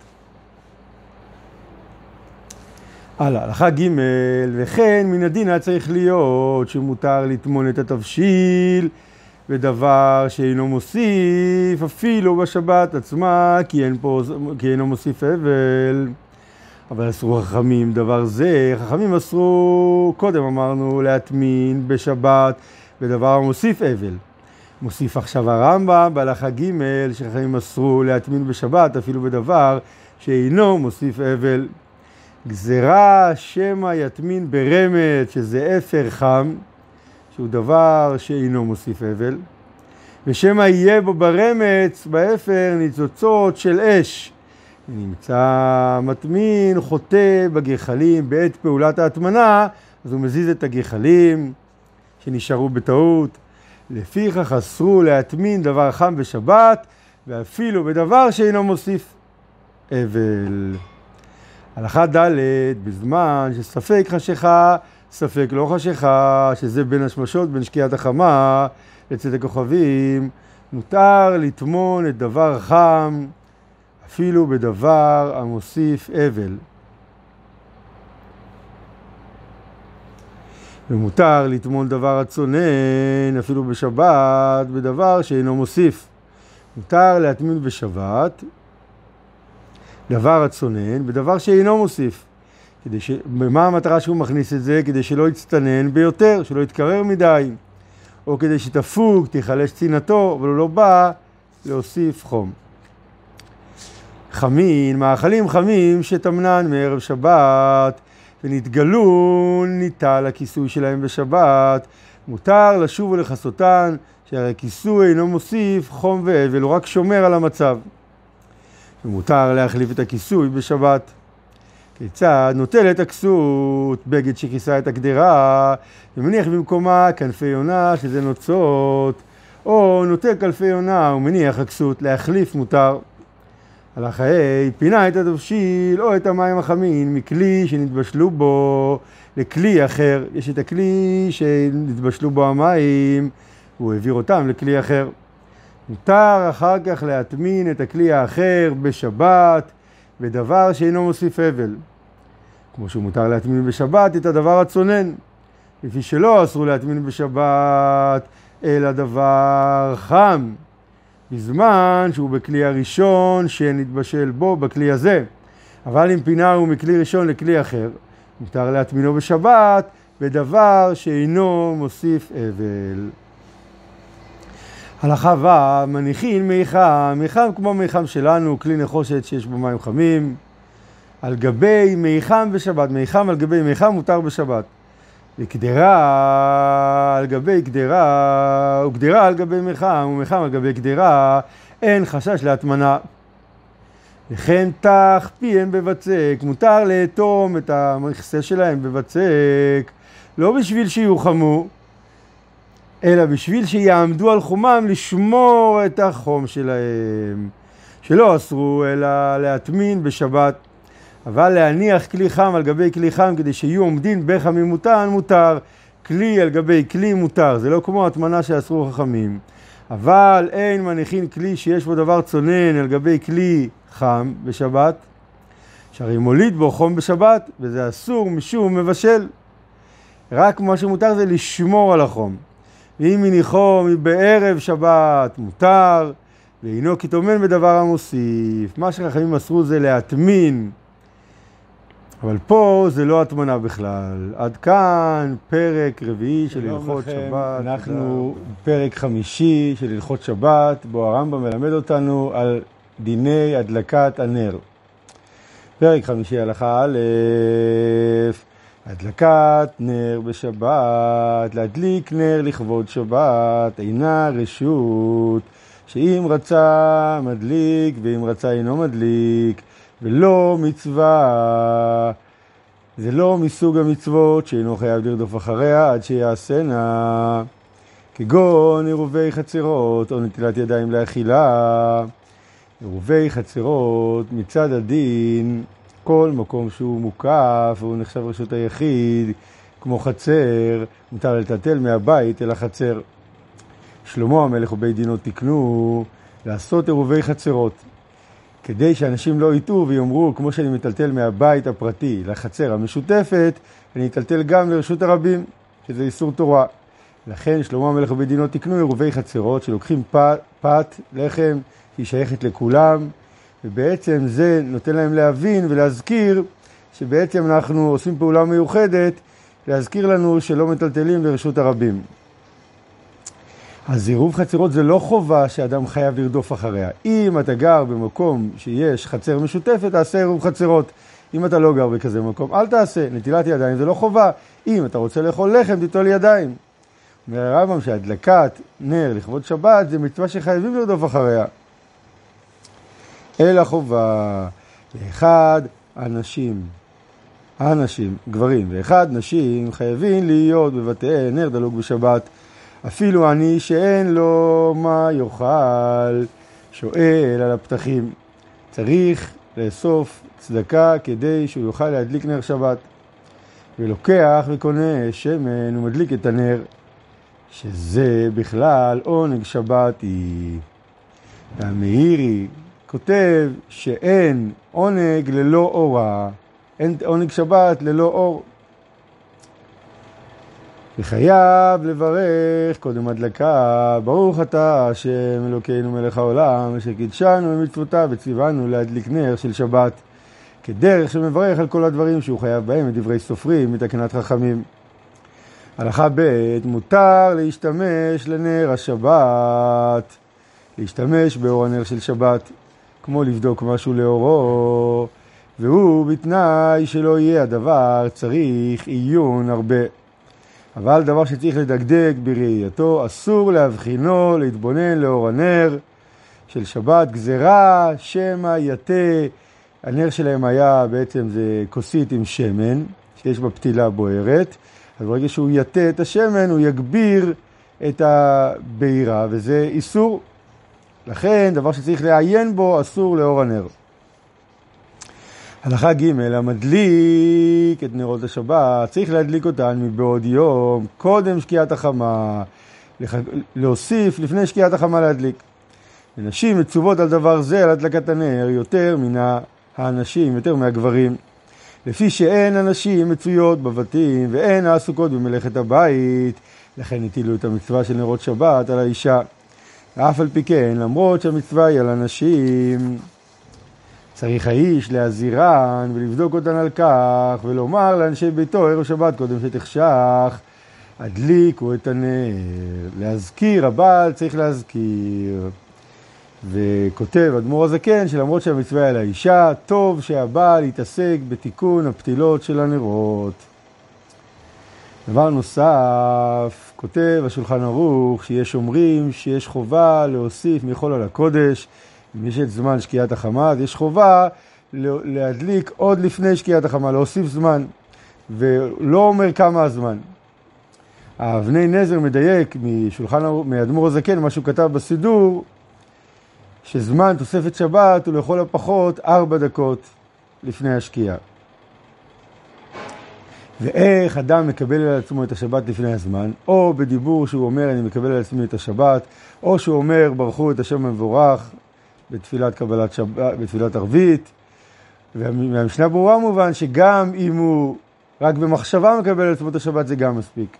Speaker 1: הלאה, הלכה ג' וכן מן הדין היה צריך להיות שמותר לטמון את התבשיל בדבר שאינו מוסיף אפילו בשבת עצמה, כי אין פה, כי אינו מוסיף אבל. אבל אסרו חכמים דבר זה, חכמים אסרו, קודם אמרנו, להטמין בשבת בדבר המוסיף אבל. מוסיף עכשיו הרמב"ם בהלכה ג' שחכמים אסרו להטמין בשבת אפילו בדבר שאינו מוסיף אבל. גזרה שמה יטמין ברמת, שזה אפר חם, שהוא דבר שאינו מוסיף אבל, ושמה יהיה בו ברמץ, באפר, ניצוצות של אש, נמצא מטמין חוטא בגחלים בעת פעולת ההטמנה, אז הוא מזיז את הגחלים שנשארו בטעות. לפיכך אסרו להטמין דבר חם בשבת, ואפילו בדבר שאינו מוסיף אבל. הלכה ד' בזמן שספק חשיכה, ספק לא חשיכה, שזה בין השמשות, בין שקיעת החמה לצאת הכוכבים, מותר לטמון את דבר חם, אפילו בדבר המוסיף אבל. ומותר לטמון דבר הצונן, אפילו בשבת, בדבר שאינו מוסיף. מותר להטמין בשבת דבר הצונן, בדבר שאינו מוסיף. כדי ש... מה המטרה שהוא מכניס את זה? כדי שלא יצטנן ביותר, שלא יתקרר מדי, או כדי שתפוג, תיחלש צינתו, אבל הוא לא בא להוסיף חום. חמין, מאכלים חמים שתמנן מערב שבת, ונתגלו ניטל הכיסוי שלהם בשבת, מותר לשוב ולחסותן, שהרי הכיסוי אינו מוסיף חום ואבל, הוא רק שומר על המצב. ומותר להחליף את הכיסוי בשבת. כיצד? נוטל את הכסות, בגד שכיסה את הגדרה, ומניח במקומה כנפי יונה, שזה נוצות, או נוטל כנפי יונה ומניח הכסות, להחליף מותר. הלכה ה' פינה את התבשיל או את המים החמים מכלי שנתבשלו בו לכלי אחר. יש את הכלי שנתבשלו בו המים, הוא העביר אותם לכלי אחר. מותר אחר כך להטמין את הכלי האחר בשבת בדבר שאינו מוסיף אבל. כמו שמותר להטמין בשבת את הדבר הצונן, לפי שלא אסרו להטמין בשבת אלא דבר חם, בזמן שהוא בכלי הראשון שנתבשל בו בכלי הזה. אבל אם פינה הוא מכלי ראשון לכלי אחר, מותר להטמינו בשבת בדבר שאינו מוסיף אבל. הלכה ו' מניחין מיחם, מיחם כמו מיחם שלנו, כלי נחושת שיש בו מים חמים, על גבי מיחם בשבת. מיחם על גבי מיחם מותר בשבת. וקדרה על גבי קדרה, וקדרה על גבי מיחם, ומיחם על גבי קדרה, אין חשש להטמנה. וכן תח פיהם בבצק, מותר לאטום את המכסה שלהם בבצק, לא בשביל שיוחמו, אלא בשביל שיעמדו על חומם לשמור את החום שלהם. שלא אסרו אלא להטמין בשבת, אבל להניח כלי חם על גבי כלי חם כדי שיהיו עומדים בחמימותן מותר. כלי על גבי כלי מותר, זה לא כמו הטמנה שאסרו חכמים. אבל אין מניחין כלי שיש בו דבר צונן על גבי כלי חם בשבת, שהרי מוליד בו חום בשבת, וזה אסור משום מבשל. רק מה שמותר זה לשמור על החום. ואם מניחו בערב שבת מותר, ואינו כי טומן בדבר המוסיף. מה שחכמים אסרו זה להטמין, אבל פה זה לא הטמנה בכלל. עד כאן פרק רביעי של הלכות שבת. אנחנו פרק חמישי של הלכות שבת, בו הרמב"ם מלמד אותנו על דיני הדלקת הנר. פרק חמישי הלכה א', הדלקת נר בשבת, להדליק נר לכבוד שבת, אינה רשות, שאם רצה מדליק ואם רצה אינו מדליק, ולא מצווה. זה לא מסוג המצוות שאינו חייב לרדוף אחריה עד שיעשנה, כגון עירובי חצרות או נטילת ידיים לאכילה. עירובי חצרות מצד הדין, כל מקום שהוא מוקף והוא נחשב רשות היחיד, כמו חצר, מותר לטלטל מהבית אל החצר. שלמה המלך ובית דינו תקנו לעשות עירובי חצרות, כדי שאנשים לא יטעו ויאמרו, כמו שאני מטלטל מהבית הפרטי לחצר המשותפת, אני אטלטל גם לרשות הרבים, שזה איסור תורה. לכן שלמה המלך ובית דינו תקנו עירובי חצרות, שלוקחים פת, פת לחם שהיא שייכת לכולם, ובעצם זה נותן להם להבין ולהזכיר שבעצם אנחנו עושים פעולה מיוחדת, להזכיר לנו שלא מטלטלים לרשות הרבים. אז עירוב חצרות זה לא חובה שאדם חייב לרדוף אחריה. אם אתה גר במקום שיש חצר משותפת, תעשה עירוב חצרות. אם אתה לא גר בכזה מקום, אל תעשה. נטילת ידיים זה לא חובה. אם אתה רוצה לאכול לחם, תיטול ידיים. אומר הרמב"ם שהדלקת נר לכבוד שבת זה מצווה שחייבים לרדוף אחריה. אלא חובה ואחד אנשים, אנשים, גברים, ואחד נשים חייבים להיות בבתיהם נר דלוק בשבת, אפילו אני שאין לו מה יאכל, שואל על הפתחים. צריך לאסוף צדקה כדי שהוא יוכל להדליק נר שבת. ולוקח וקונה שמן ומדליק את הנר, שזה בכלל עונג שבת היא. והמאירי כותב שאין עונג ללא אורה, אין עונג שבת ללא אור. וחייב לברך קודם הדלקה, ברוך אתה השם אלוקינו מלך העולם, אשר קידשנו במצוותיו וציוונו להדליק נר של שבת, כדרך שמברך על כל הדברים שהוא חייב בהם, את דברי סופרים, מתקנת חכמים. הלכה ב' מותר להשתמש לנר השבת, להשתמש באור הנר של שבת, כמו לבדוק משהו לאורו, והוא בתנאי שלא יהיה הדבר צריך עיון הרבה. אבל דבר שצריך לדקדק בראייתו, אסור להבחינו, להתבונן לאור הנר של שבת, גזרה, שמה, יתה. הנר שלהם היה בעצם זה כוסית עם שמן, שיש בה פתילה בוערת, אז ברגע שהוא יתה את השמן, הוא יגביר את הבעירה, וזה איסור. לכן, דבר שצריך לעיין בו, אסור לאור הנר. הלכה ג' המדליק את נרות השבת, צריך להדליק אותן מבעוד יום, קודם שקיעת החמה, להוסיף לפני שקיעת החמה להדליק. ונשים מצוות על דבר זה, על הדלקת הנר, יותר מן האנשים, יותר מהגברים. לפי שאין הנשים מצויות בבתים ואין העסוקות במלאכת הבית, לכן הטילו את המצווה של נרות שבת על האישה. ואף על פי כן, למרות שהמצווה היא על הנשים, צריך האיש להזהירן ולבדוק אותן על כך, ולומר לאנשי ביתו ערב שבת קודם שתחשך, הדליקו את הנר. להזכיר, הבעל צריך להזכיר. וכותב אדמו"ר הזקן שלמרות שהמצווה היא על האישה, טוב שהבעל יתעסק בתיקון הפתילות של הנרות. דבר נוסף, כותב השולחן ערוך שיש אומרים שיש חובה להוסיף מחול על הקודש, אם יש את זמן שקיעת החמה, אז יש חובה להדליק עוד לפני שקיעת החמה, להוסיף זמן, ולא אומר כמה הזמן. האבני נזר מדייק משולחן ערוך, מאדמו"ר הזקן, מה שהוא כתב בסידור, שזמן תוספת שבת הוא לכל הפחות ארבע דקות לפני השקיעה. ואיך אדם מקבל על עצמו את השבת לפני הזמן, או בדיבור שהוא אומר אני מקבל על עצמי את השבת, או שהוא אומר ברכו את השם המבורך בתפילת קבלת שבת, בתפילת ערבית. והמשנה ברורה מובן שגם אם הוא רק במחשבה מקבל על עצמו את השבת זה גם מספיק.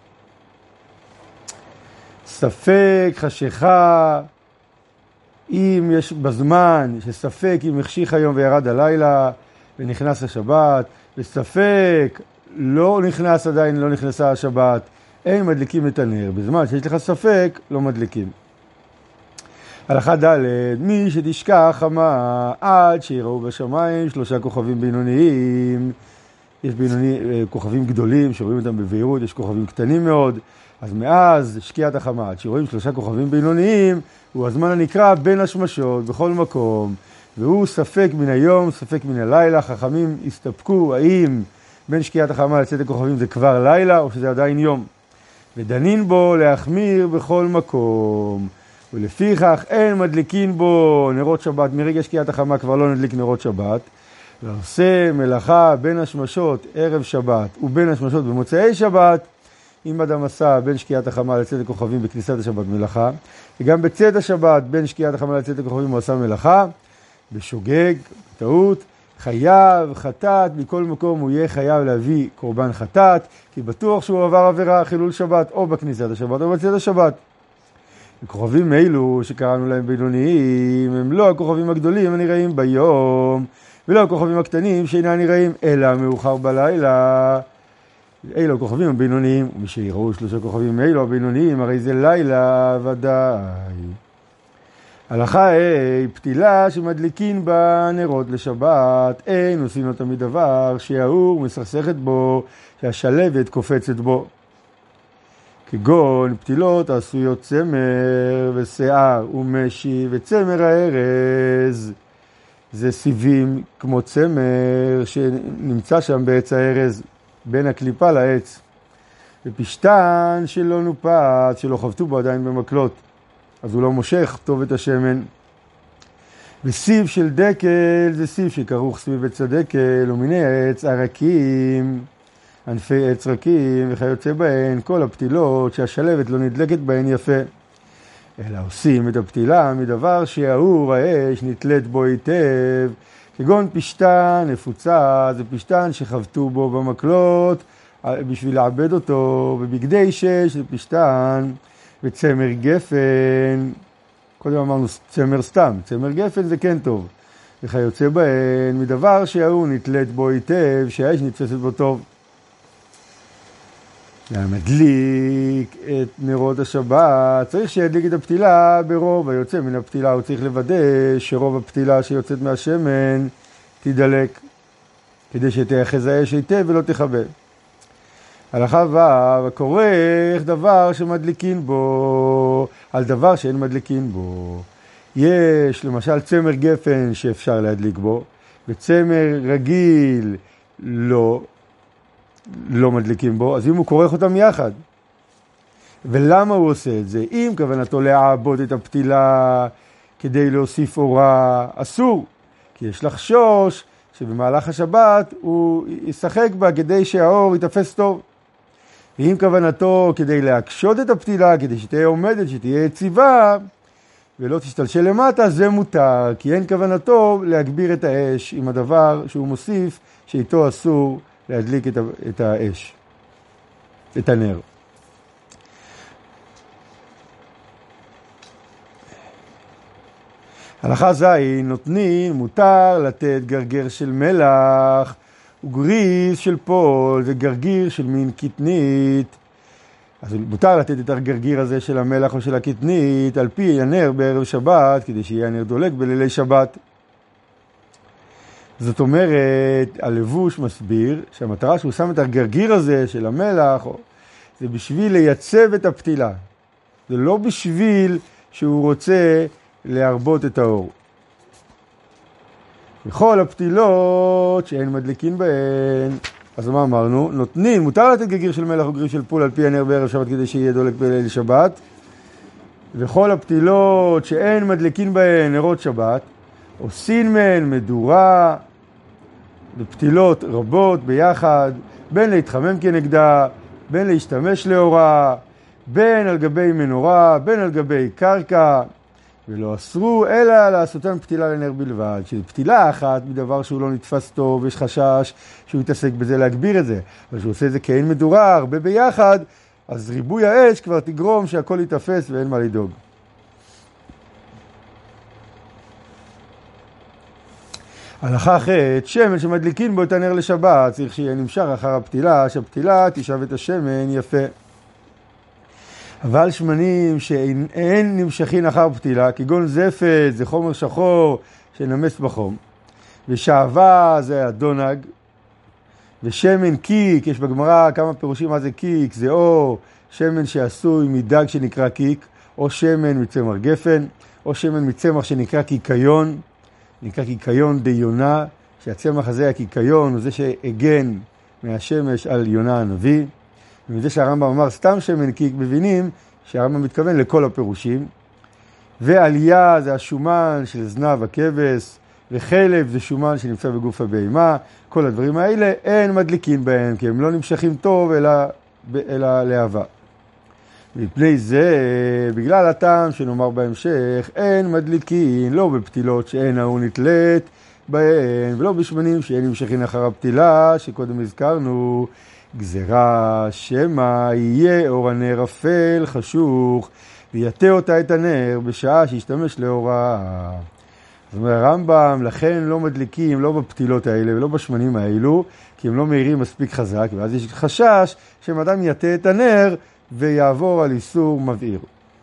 Speaker 1: ספק, חשיכה, אם יש בזמן שספק אם החשיך היום וירד הלילה ונכנס השבת, וספק לא נכנס עדיין, לא נכנסה השבת, אין מדליקים את הנר. בזמן שיש לך ספק, לא מדליקים. הלכה ד' מי שתשכח חמה עד שיראו בשמיים שלושה כוכבים בינוניים. יש בינוני, כוכבים גדולים שרואים אותם בבהירות, יש כוכבים קטנים מאוד. אז מאז שקיעת החמה עד שרואים שלושה כוכבים בינוניים, הוא הזמן הנקרא בין השמשות בכל מקום. והוא ספק מן היום, ספק מן הלילה. חכמים הסתפקו האם בין שקיעת החמה לצאת הכוכבים זה כבר לילה או שזה עדיין יום. ודנין בו להחמיר בכל מקום. ולפיכך אין מדליקין בו נרות שבת. מרגע שקיעת החמה כבר לא נדליק נרות שבת. ועושה מלאכה בין השמשות ערב שבת ובין השמשות במוצאי שבת, אם אדם עשה בין שקיעת החמה לצאת הכוכבים בכניסת השבת מלאכה, וגם בצאת השבת בין שקיעת החמה לצאת הכוכבים הוא עשה מלאכה, בשוגג, טעות, חייב, חטאת, מכל מקום הוא יהיה חייב להביא קורבן חטאת, כי בטוח שהוא עבר עבירה חילול שבת או בכניסת השבת או בצאת השבת. הכוכבים אלו שקראנו להם בינוניים הם לא הכוכבים הגדולים הנראים ביום, ולא הכוכבים הקטנים שאינם נראים אלא מאוחר בלילה. אלו הכוכבים הבינוניים, ומי שיראו שלושה כוכבים אלו הבינוניים, הרי זה לילה ודאי. הלכה היא פתילה שמדליקין בה נרות לשבת, אין עושים לו תמיד דבר שהאור מסכסכת בו, שהשלבת קופצת בו. כגון פתילות עשויות צמר ושיער ומשי וצמר הארז. זה סיבים כמו צמר שנמצא שם בעץ הארז, בין הקליפה לעץ. ופשטן שלא נופץ, שלא חבטו בו עדיין במקלות, אז הוא לא מושך טוב את השמן. וסיב של דקל זה סיב שכרוך סביב עץ הדקל, ומיני העץ ערקים, ענפי עץ רקים וכיוצא בהן, כל הפתילות שהשלבת לא נדלקת בהן יפה. אלא עושים את הפתילה מדבר שהאור האש נתלת בו היטב, כגון פשטן נפוצה, זה פשטן שחבטו בו במקלות בשביל לעבד אותו, ובגדי שש זה פשטן, וצמר גפן, קודם אמרנו צמר סתם, צמר גפן זה כן טוב, וכיוצא בהן מדבר שהאור נתלת בו היטב, שהאש נתפסת בו טוב. מדליק את נרות השבת, צריך שידליק את הפתילה ברוב היוצא מן הפתילה, הוא צריך לוודא שרוב הפתילה שיוצאת מהשמן תדלק, כדי שתאחז האש היטב ולא תכבה. הלכה ו' הכורך דבר שמדליקין בו, על דבר שאין מדליקין בו. יש למשל צמר גפן שאפשר להדליק בו, וצמר רגיל לא, לא מדליקים בו, אז אם הוא כורך אותם יחד. ולמה הוא עושה את זה? אם כוונתו לעבוד את הפתילה כדי להוסיף אורה, אסור. כי יש לחשוש שבמהלך השבת הוא ישחק בה כדי שהאור יתפס טוב. ואם כוונתו כדי להקשות את הפתילה, כדי שתהיה עומדת, שתהיה יציבה, ולא תשתלשל למטה, זה מותר. כי אין כוונתו להגביר את האש עם הדבר שהוא מוסיף, שאיתו אסור להדליק את, את האש, את הנר. הלכה זין, נותנים, מותר לתת גרגר של מלח, וגריס של פול, וגרגיר של מין קטנית. אז מותר לתת את הגרגיר הזה של המלח או של הקטנית, על פי הנר בערב שבת, כדי שיהיה הנר דולק בלילי שבת. זאת אומרת, הלבוש מסביר שהמטרה שהוא שם את הגרגיר הזה של המלח, זה בשביל לייצב את הפתילה. זה לא בשביל שהוא רוצה להרבות את האור. וכל הפתילות שאין מדליקין בהן, אז מה אמרנו? נותנים, מותר לתת גרגיר של מלח או גרגיר של פול על פי הנר בערב שבת כדי שיהיה דולק בליל שבת. וכל הפתילות שאין מדליקין בהן נרות שבת, עושים מהן מדורה בפתילות רבות ביחד, בין להתחמם כנגדה, בין להשתמש לאורה, בין על גבי מנורה, בין על גבי קרקע, ולא אסרו אלא לעשותן פתילה לנר בלבד, שפתילה אחת מדבר שהוא לא נתפס טוב, יש חשש שהוא יתעסק בזה להגביר את זה, אבל שהוא עושה את זה כאין מדורה, הרבה ביחד, אז ריבוי האש כבר תגרום שהכל יתפס ואין מה לדאוג. הלכה אחת, שמן שמדליקין בו את הנר לשבת, צריך שיהיה נמשך אחר הפתילה, שהפתילה תשאב את השמן יפה. אבל שמנים שאין נמשכין אחר פתילה, כגון זפת, זה חומר שחור שנמס בחום, ושעבה זה הדונג, ושמן קיק, יש בגמרא כמה פירושים מה זה קיק, זה או שמן שעשוי מדג שנקרא קיק, או שמן מצמר גפן, או שמן מצמח שנקרא קיקיון, נקרא קיקיון די יונה, שהצמח הזה הקיקיון הוא זה שהגן מהשמש על יונה הנביא, ומזה שהרמב"ם אמר סתם שמן קיק, מבינים שהרמב"ם מתכוון לכל הפירושים. ועלייה זה השומן של זנב הכבש, וחלב זה שומן שנמצא בגוף הבהמה. כל הדברים האלה אין מדליקין בהם, כי הם לא נמשכים טוב אלא, אלא להבה. מפני זה, בגלל הטעם שנאמר בהמשך, אין מדליקין, לא בפתילות שאין האור נתלת בהן, ולא בשמנים שאין נמשכין אחר הפתילה, שקודם הזכרנו, גזרה שמה יהיה אור הנר אפל חשוך, ויתה אותה את הנר בשעה שישתמש לאורה. זאת אומרת, הרמב"ם, לכן לא מדליקים, לא בפתילות האלה ולא בשמנים האלו, כי הם לא מהירים מספיק חזק, ואז יש חשש שאדם יתה את הנר ויעבור על איסור מבעיר.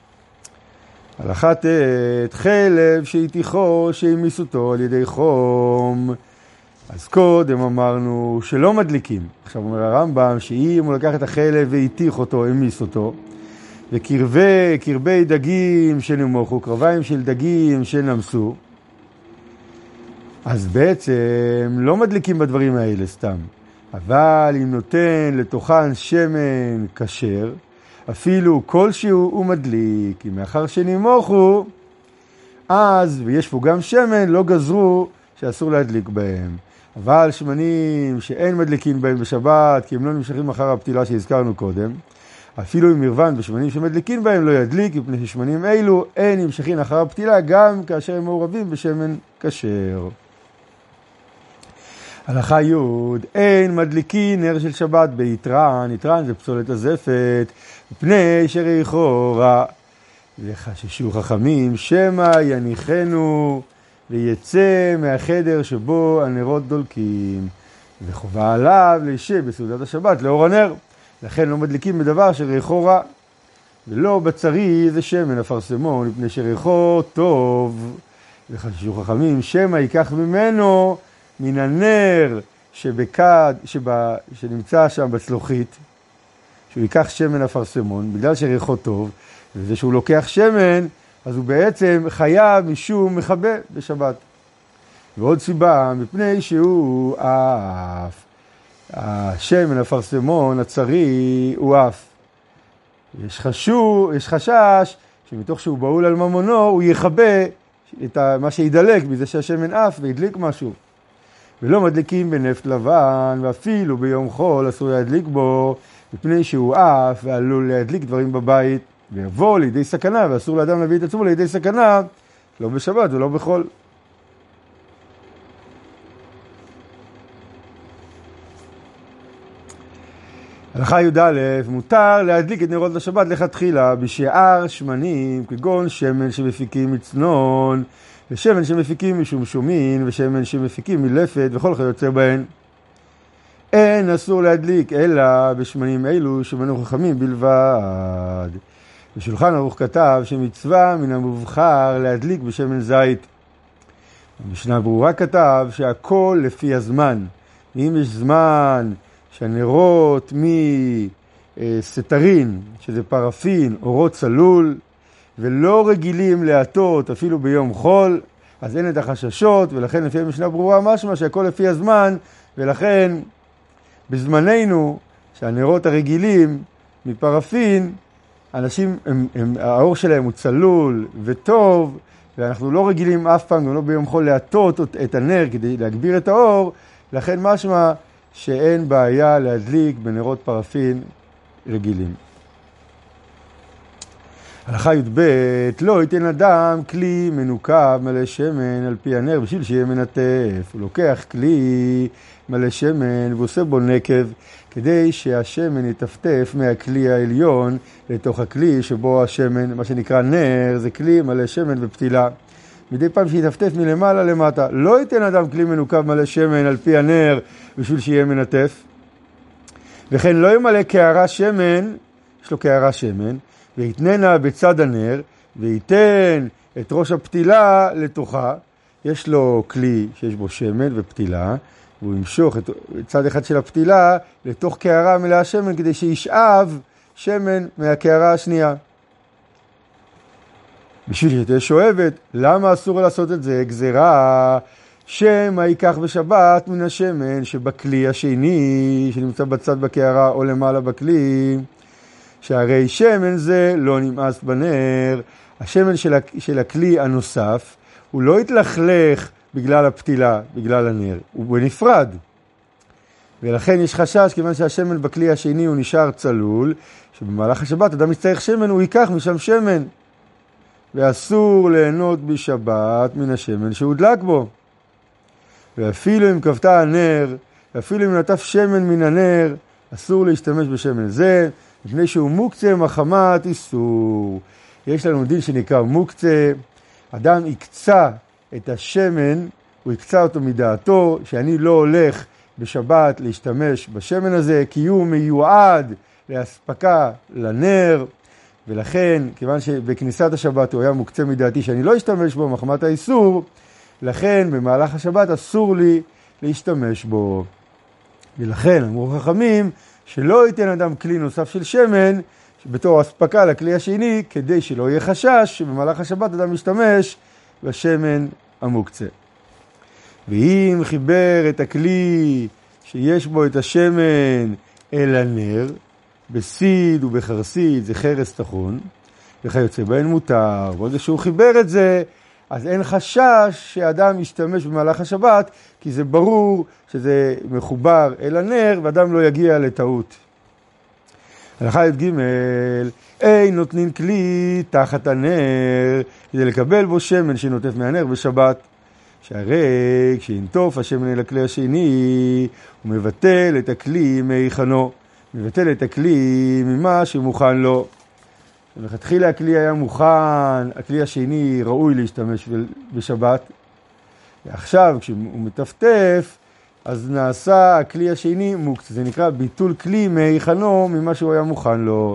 Speaker 1: הלכת את חלב שהתיחו שהמיס אותו על ידי חום. אז קודם אמרנו שלא מדליקים. עכשיו אומר הרמב"ם שאם הוא לקח את החלב והתיך אותו, המיס אותו, וקרבי, קרבי דגים שנמוכו, קרביים של דגים שנמסו, אז בעצם לא מדליקים בדברים האלה סתם. אבל אם נותן לתוכן שמן כשר, אפילו כלשהו הוא מדליק, כי מאחר שנמוכו, אז, ויש פה גם שמן, לא גזרו שאסור להדליק בהם. אבל שמנים שאין מדליקים בהם בשבת, כי הם לא נמשכים אחר הפתילה שהזכרנו קודם, אפילו עם מרוון ושמנים שמדליקים בהם לא ידליק, מפני ששמנים אלו אין נמשכים אחר הפתילה, גם כאשר הם מעורבים בשמן כשר. הלכה י' אין מדליקי נר של שבת ביתרן, יתרן זה פסולת הזפת, מפני שריחו רע. וחששו חכמים שמא יניחנו ויצא מהחדר שבו הנרות דולקים, וחובה עליו להישב בסעודת השבת לאור הנר, לכן לא מדליקים בדבר שריחו רע. ולא בצרי זה שמן אפרסמון, מפני שריחו טוב. וחששו חכמים שמא ייקח ממנו מן הנר שבקד, שבא, שנמצא שם בצלוחית, שהוא ייקח שמן אפרסמון, בגלל שריחו טוב, וזה שהוא לוקח שמן, אז הוא בעצם חייב משום מכבה בשבת. ועוד סיבה, מפני שהוא אף, השמן אפרסמון, הצרי, הוא אף. יש חשוב, יש חשש שמתוך שהוא בעול על ממונו, הוא יכבה את מה שידלק בזה שהשמן אף והדליק משהו. ולא מדליקים בנפט לבן, ואפילו ביום חול אסור להדליק בו, מפני שהוא אף ועלול להדליק דברים בבית, ויבוא לידי סכנה, ואסור לאדם להביא את עצמו לידי סכנה, לא בשבת ולא בחול. הלכה י"א, מותר להדליק את נרות השבת לכתחילה בשאר שמנים, כגון שמן שמפיקים מצנון, ושמן שמפיקים משומשומין, ושמן שמפיקים מלפת, וכל כיוצא בהן. אין אסור להדליק, אלא בשמנים אלו שמנו חכמים בלבד. בשולחן ערוך כתב שמצווה מן המובחר להדליק בשמן זית. במשנה ברורה כתב שהכל לפי הזמן. אם יש זמן שהנרות מסטרין, שזה פרפין, אורות צלול, ולא רגילים להטות אפילו ביום חול, אז אין את החששות, ולכן לפי המשנה ברורה משמע שהכל לפי הזמן, ולכן בזמננו שהנרות הרגילים מפרפין, אנשים, הם, הם, האור שלהם הוא צלול וטוב, ואנחנו לא רגילים אף פעם, גם לא ביום חול, להטות את הנר כדי להגביר את האור, לכן משמע שאין בעיה להדליק בנרות פרפין רגילים. הלכה י"ב, לא ייתן אדם כלי מנוקב מלא שמן על פי הנר בשביל שיהיה מנטף. הוא לוקח כלי מלא שמן ועושה בו נקב כדי שהשמן יטפטף מהכלי העליון לתוך הכלי שבו השמן, מה שנקרא נר, זה כלי מלא שמן ופתילה. מדי פעם שיטפטף מלמעלה למטה. לא ייתן אדם כלי מנוקב מלא שמן על פי הנר בשביל שיהיה מנטף. וכן לא ימלא קערה שמן, יש לו קערה שמן, ויתננה בצד הנר, וייתן את ראש הפתילה לתוכה. יש לו כלי שיש בו שמן ופתילה, והוא ימשוך את צד אחד של הפתילה לתוך קערה מלאה שמן, כדי שישאב שמן מהקערה השנייה. בשביל שתהיה שואבת, למה אסור לעשות את זה? גזירה שמא ייקח בשבת מן השמן שבכלי השני, שנמצא בצד בקערה או למעלה בכלי, שהרי שמן זה לא נמאס בנר. השמן של, של הכלי הנוסף הוא לא יתלכלך בגלל הפתילה, בגלל הנר, הוא בנפרד. ולכן יש חשש, כיוון שהשמן בכלי השני הוא נשאר צלול, שבמהלך השבת אדם יצטרך שמן, הוא ייקח משם שמן. ואסור ליהנות בשבת מן השמן שהודלק בו. ואפילו אם כבתה הנר, ואפילו אם נטף שמן מן הנר, אסור להשתמש בשמן זה, מפני שהוא מוקצה מחמת איסור. יש לנו דין שנקרא מוקצה, אדם יקצה את השמן, הוא יקצה אותו מדעתו, שאני לא הולך בשבת להשתמש בשמן הזה, כי הוא מיועד להספקה לנר, ולכן, כיוון שבכניסת השבת הוא היה מוקצה מדעתי שאני לא אשתמש בו מחמת האיסור, לכן במהלך השבת אסור לי להשתמש בו. ולכן אמרו חכמים שלא ייתן אדם כלי נוסף של שמן בתור הספקה לכלי השני, כדי שלא יהיה חשש שבמהלך השבת אדם משתמש בשמן המוקצה. ואם חיבר את הכלי שיש בו את השמן אל הנר, בסיד ובחרסית, זה חרס תחון, וכיוצא בהן מותר. ברגע שהוא חיבר את זה, אז אין חשש שאדם ישתמש במהלך השבת, כי זה ברור שזה מחובר אל הנר, ואדם לא יגיע לטעות. הלכה י"ג, אין נותנים כלי תחת הנר, כדי לקבל בו שמן שנוטף מהנר בשבת. שהרי כשינטוף השמן אל הכלי השני, הוא מבטל את הכלי מהיכנו, מבטל את הכלי ממה שמוכן לו. ומתחילה הכלי היה מוכן, הכלי השני ראוי להשתמש בשבת, ועכשיו כשהוא מטפטף, אז נעשה הכלי השני מוקצה, זה נקרא ביטול כלי מהיכנו ממה שהוא היה מוכן לו.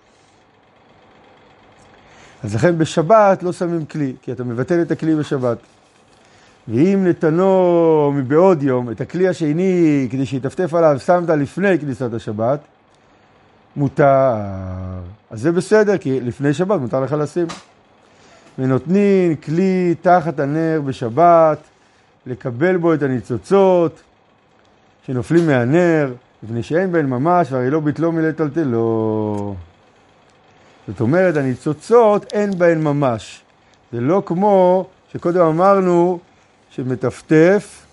Speaker 1: אז לכן בשבת לא שמים כלי, כי אתה מבטל את הכלי בשבת. ואם נתנו מבעוד יום את הכלי השני כדי שיטפטף עליו, שמת לפני כניסת השבת, מותר. אז זה בסדר, כי לפני שבת מותר לך לשים. ונותנים כלי תחת הנר בשבת, לקבל בו את הניצוצות שנופלים מהנר, לפני שאין בהן ממש, והרי לא ביטלו מלטלטלו. זאת אומרת, הניצוצות אין בהן ממש. זה לא כמו שקודם אמרנו שמטפטף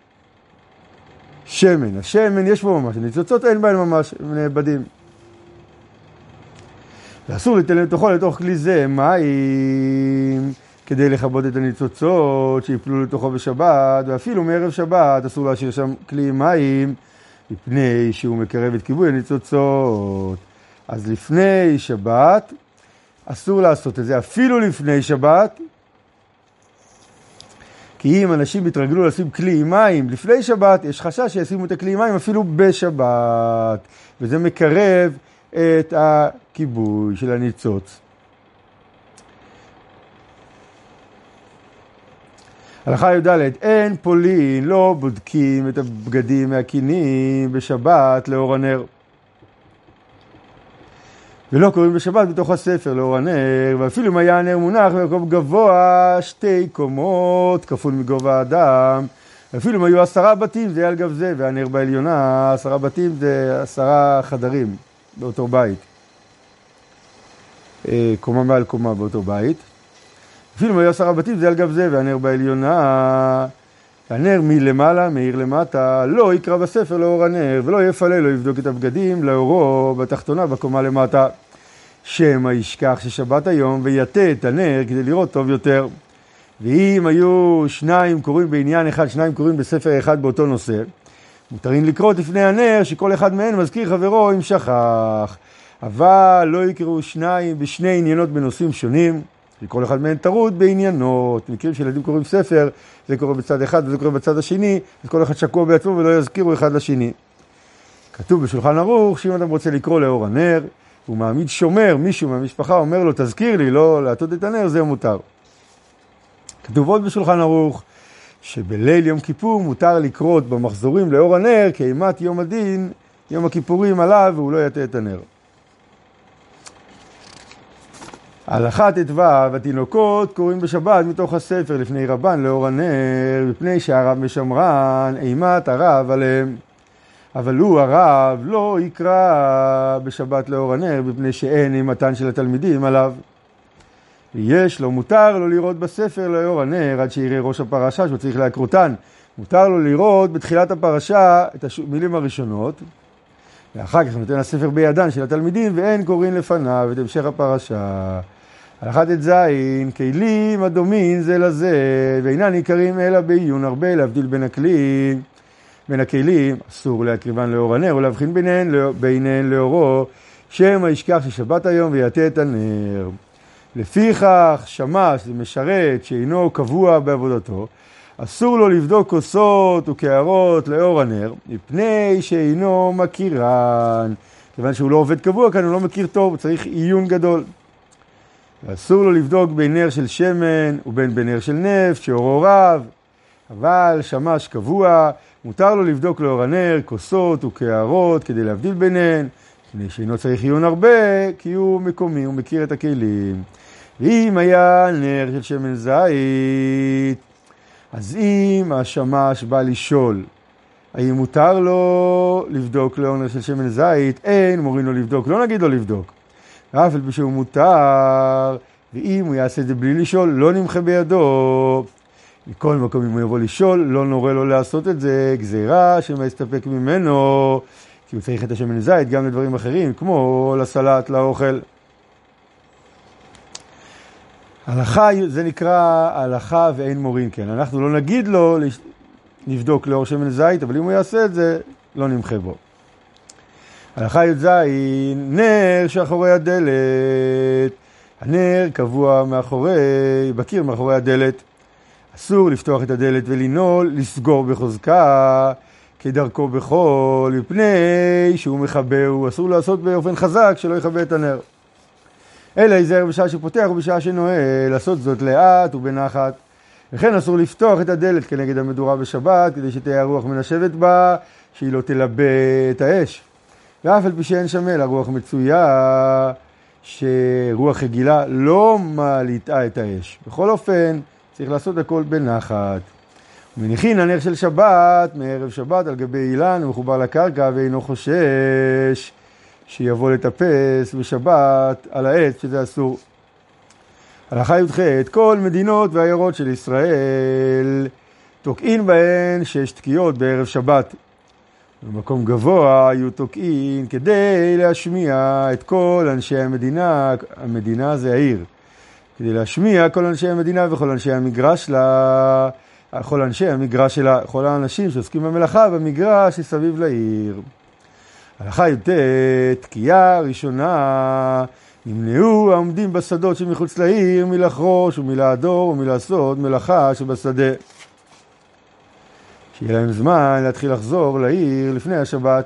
Speaker 1: שמן. השמן יש בו ממש, הניצוצות אין בהן ממש, הם נאבדים. ואסור ליתן לתוכו לתוך כלי זה מים, כדי לכבות את הניצוצות שיפלו לתוכו בשבת, ואפילו מערב שבת אסור להשאיר שם כלי מים, מפני שהוא מקרב את כיבוי הניצוצות. אז לפני שבת אסור לעשות את זה, אפילו לפני שבת, כי אם אנשים יתרגלו לשים כלי מים לפני שבת, יש חשש שישימו את הכלי מים אפילו בשבת, וזה מקרב את הכיבוי של הניצוץ. הלכה י"ד, אין פולין, לא בודקים את הבגדים מהקינים בשבת לאור הנר. ולא קוראים בשבת בתוך הספר לאור הנר, ואפילו אם היה הנר מונח במקום גבוה שתי קומות, כפול מגובה האדם, ואפילו אם היו עשרה בתים, זה היה על גב זה, והנר בעליונה, עשרה בתים זה עשרה חדרים באותו בית. קומה מעל קומה באותו בית. אפילו אם היו עשרה בתים, זה על גב זה, והנר בעליונה, הנר מלמעלה, מאיר למטה, לא יקרא בספר לאור הנר, ולא יפלל, לא יבדוק את הבגדים, לאורו בתחתונה, בקומה למטה. שמא ישכח ששבת היום ויתה את הנר כדי לראות טוב יותר. ואם היו שניים קוראים בעניין אחד, שניים קוראים בספר אחד באותו נושא, מותרים לקרוא לפני הנר שכל אחד מהם מזכיר חברו אם שכח. אבל לא יקראו שניים בשני עניינות בנושאים שונים, כל אחד מהם טרוד בעניינות. מקרים שילדים קוראים ספר, זה קורה בצד אחד וזה קורה בצד השני, אז כל אחד שקוע בעצמו ולא יזכירו אחד לשני. כתוב בשולחן ערוך שאם אדם רוצה לקרוא לאור הנר, הוא מעמיד שומר, מישהו מהמשפחה אומר לו תזכיר לי, לא להטות את הנר, זה מותר. כתוב עוד בשולחן ערוך שבליל יום כיפור מותר לקרות במחזורים לאור הנר כאימת יום הדין, יום הכיפורים עליו, והוא לא יתה את הנר. הלכה ט"ו, התינוקות קוראים בשבת מתוך הספר לפני רבן לאור הנר, מפני שהרב משמרן אימת הרב עליהם. אבל הוא הרב לא יקרא בשבת לאור הנר, מפני שאין אימתן של התלמידים עליו. ויש לו, מותר לו לראות בספר לאור הנר עד שיראה ראש הפרשה שהוא צריך להקרותן. מותר לו לראות בתחילת הפרשה את המילים הראשונות, ואחר כך נותן הספר בידן של התלמידים, ואין קוראים לפניו את המשך הפרשה. הלכה ט"ז, כלים הדומים זה לזה, ואינן ניכרים אלא בעיון הרבה, להבדיל בין הכלים, בין הכלים, אסור להקריבן לאור הנר, או להבחין ביניהן, ביניהן לאורו, שמא ישכח ששבת היום ויתה את הנר. לפיכך, שמש, זה משרת שאינו קבוע בעבודתו, אסור לו לבדוק כוסות וקערות לאור הנר, מפני שאינו מכירן. כיוון שהוא לא עובד קבוע כאן, הוא לא מכיר טוב, הוא צריך עיון גדול. ואסור לו לבדוק בין נר של שמן ובין בנר של נפט, שאורו רב, אבל שמש קבוע, מותר לו לבדוק לאור הנר כוסות וקערות כדי להבדיל ביניהן, מפני שאינו צריך עיון הרבה, כי הוא מקומי, הוא מכיר את הכלים. ואם היה נר של שמן זית, אז אם השמש בא לשאול, האם מותר לו לבדוק לעונר של שמן זית? אין, מורים לו לבדוק, לא נגיד לו לבדוק. ואף על פי שהוא מותר, ואם הוא יעשה את זה בלי לשאול, לא נמחה בידו. מכל מקום, אם הוא יבוא לשאול, לא נורא לו לעשות את זה, גזירה שמה יסתפק ממנו, כי הוא צריך את השמן זית גם לדברים אחרים, כמו לסלט, לאוכל. הלכה, זה נקרא הלכה ואין מורין, כן. אנחנו לא נגיד לו לבדוק לאור שמן זית, אבל אם הוא יעשה את זה, לא נמחה בו. הלכה י' זין, נר שאחורי הדלת. הנר קבוע מאחורי, בקיר מאחורי הדלת. אסור לפתוח את הדלת ולנעול, לסגור בחוזקה, כדרכו בחול, מפני שהוא מחבאו. אסור לעשות באופן חזק שלא יכבה את הנר. אלא ייזהר בשעה שפותח ובשעה שנועל, לעשות זאת לאט ובנחת. וכן אסור לפתוח את הדלת כנגד המדורה בשבת, כדי שתהיה הרוח מנשבת בה, שהיא לא תלבה את האש. ואף על פי שאין שם אלא רוח מצויה, שרוח רגילה לא מליטה את האש. בכל אופן, צריך לעשות הכל בנחת. ומניחין הנר של שבת, מערב שבת על גבי אילן, ומחובר לקרקע, ואינו חושש שיבוא לטפס בשבת על העץ, שזה אסור. הלכה י"ח, כל מדינות והעיירות של ישראל, תוקעין בהן שש תקיעות בערב שבת. במקום גבוה היו תוקעין כדי להשמיע את כל אנשי המדינה, המדינה זה העיר, כדי להשמיע כל אנשי המדינה וכל אנשי המגרש שלה, כל אנשי המגרש שלה, כל האנשים שעוסקים במלאכה במגרש שסביב לעיר. הלכה י"ט, תקיעה ראשונה, נמנעו העומדים בשדות שמחוץ לעיר מלחרוש ומלעדור ומלעשות מלאכה שבשדה. שיהיה להם זמן להתחיל לחזור לעיר לפני השבת.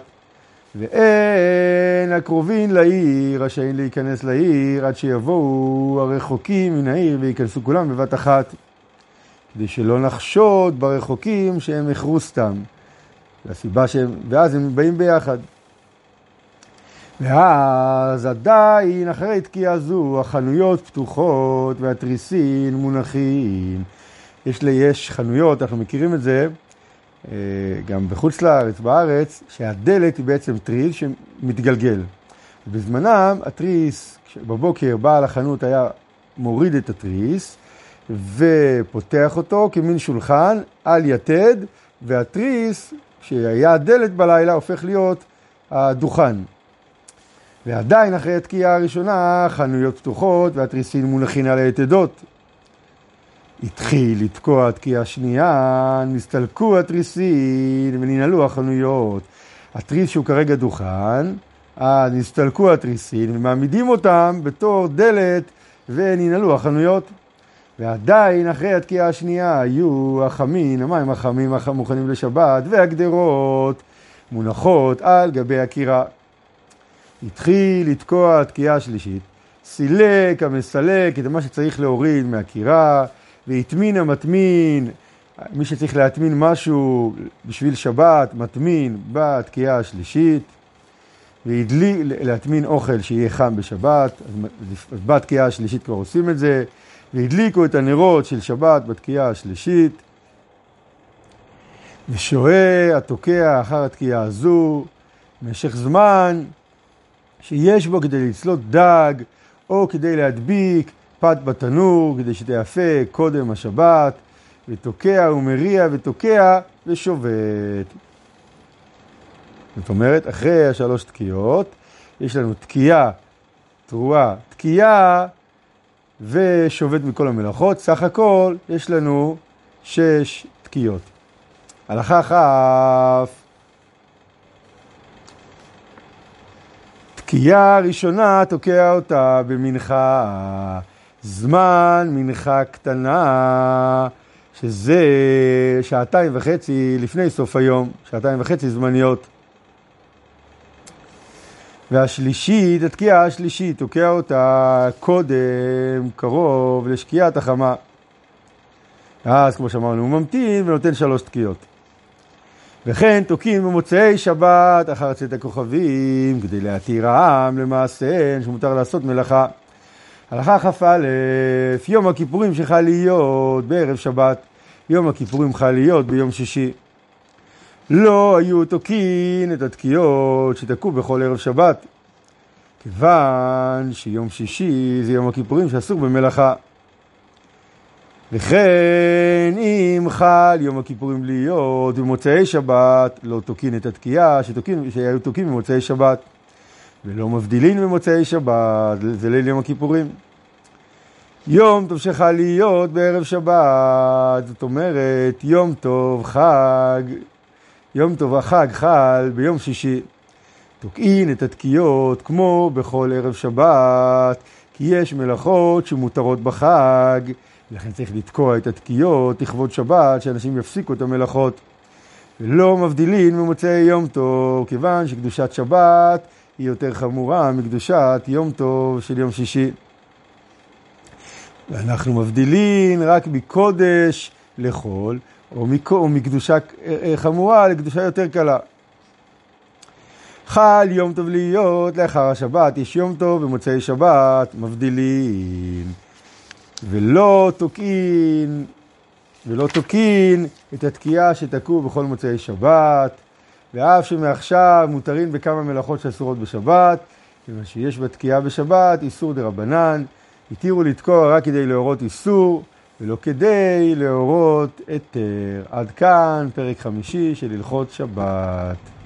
Speaker 1: ואין הקרובים לעיר רשאים להיכנס לעיר עד שיבואו הרחוקים מן העיר וייכנסו כולם בבת אחת. כדי שלא נחשוד ברחוקים שהם יחרו סתם. לסיבה שהם, ואז הם באים ביחד. ואז עדיין אחרי תקיעה זו החנויות פתוחות והתריסין מונחים. יש לי יש חנויות, אנחנו מכירים את זה גם בחוץ לארץ, בארץ, שהדלת היא בעצם תריס שמתגלגל. בזמנם התריס, בבוקר בעל החנות היה מוריד את התריס ופותח אותו כמין שולחן על יתד, והתריס שהיה הדלת בלילה הופך להיות הדוכן. ועדיין אחרי התקיעה הראשונה, חנויות פתוחות והתריסין מונחין על היתדות. התחיל לתקוע התקיעה שנייה, נסתלקו התריסין וננעלו החנויות. התריס שהוא כרגע דוכן, נסתלקו התריסין ומעמידים אותם בתור דלת וננעלו החנויות. ועדיין אחרי התקיעה השנייה היו החמין, המים החמים המוכנים לשבת והגדרות מונחות על גבי הקירה. התחיל לתקוע התקיעה השלישית, סילק המסלק את מה שצריך להוריד מהקירה, והתמין המטמין, מי שצריך להטמין משהו בשביל שבת, מטמין בתקיעה השלישית, והדליק להטמין אוכל שיהיה חם בשבת, אז בתקיעה השלישית כבר עושים את זה, והדליקו את הנרות של שבת בתקיעה השלישית, ושוהה התוקע אחר התקיעה הזו, במשך זמן שיש בו כדי לצלות דג, או כדי להדביק פת בתנור, כדי שתיאפה קודם השבת, ותוקע ומריע ותוקע ושובת. זאת אומרת, אחרי השלוש תקיעות, יש לנו תקיעה, תרועה, תקיעה, ושובת מכל המלאכות. סך הכל יש לנו שש תקיעות. הלכה כ', תקיעה ראשונה תוקע אותה במנחה, זמן מנחה קטנה, שזה שעתיים וחצי לפני סוף היום, שעתיים וחצי זמניות. והשלישית, התקיעה השלישית, תוקע אותה קודם, קרוב לשקיעת החמה. אז כמו שאמרנו, הוא ממתין ונותן שלוש תקיעות. וכן תוקים במוצאי שבת אחר צאת הכוכבים, כדי להתיר העם למעשה שמותר לעשות מלאכה. הלכה כ"א, יום הכיפורים שחל להיות בערב שבת, יום הכיפורים חל להיות ביום שישי. לא היו תוקין את התקיעות שתקעו בכל ערב שבת, כיוון שיום שישי זה יום הכיפורים שאסור במלאכה. לכן אם חל יום הכיפורים להיות במוצאי שבת, לא תוקין את התקיעה שתוקין, שהיו תוקין במוצאי שבת, ולא מבדילין במוצאי שבת, זה ליל יום הכיפורים. יום טוב שחל להיות בערב שבת, זאת אומרת יום טוב חג, יום טוב החג חל ביום שישי, תוקעין את התקיעות כמו בכל ערב שבת, כי יש מלאכות שמותרות בחג, לכן צריך לתקוע את התקיעות לכבוד שבת, שאנשים יפסיקו את המלאכות. ולא מבדילין ממוצאי יום טוב, כיוון שקדושת שבת היא יותר חמורה מקדושת יום טוב של יום שישי. ואנחנו מבדילין רק מקודש לחול, או, או מקדושה חמורה לקדושה יותר קלה. חל יום טוב להיות לאחר השבת, יש יום טוב במוצאי שבת, מבדילין. ולא תוקין, ולא תוקין את התקיעה שתקעו בכל מוצאי שבת, ואף שמעכשיו מותרים בכמה מלאכות שאסורות בשבת, כיוון שיש בתקיעה בשבת איסור דרבנן, התירו לתקוע רק כדי להורות איסור, ולא כדי להורות היתר. עד כאן פרק חמישי של הלכות שבת.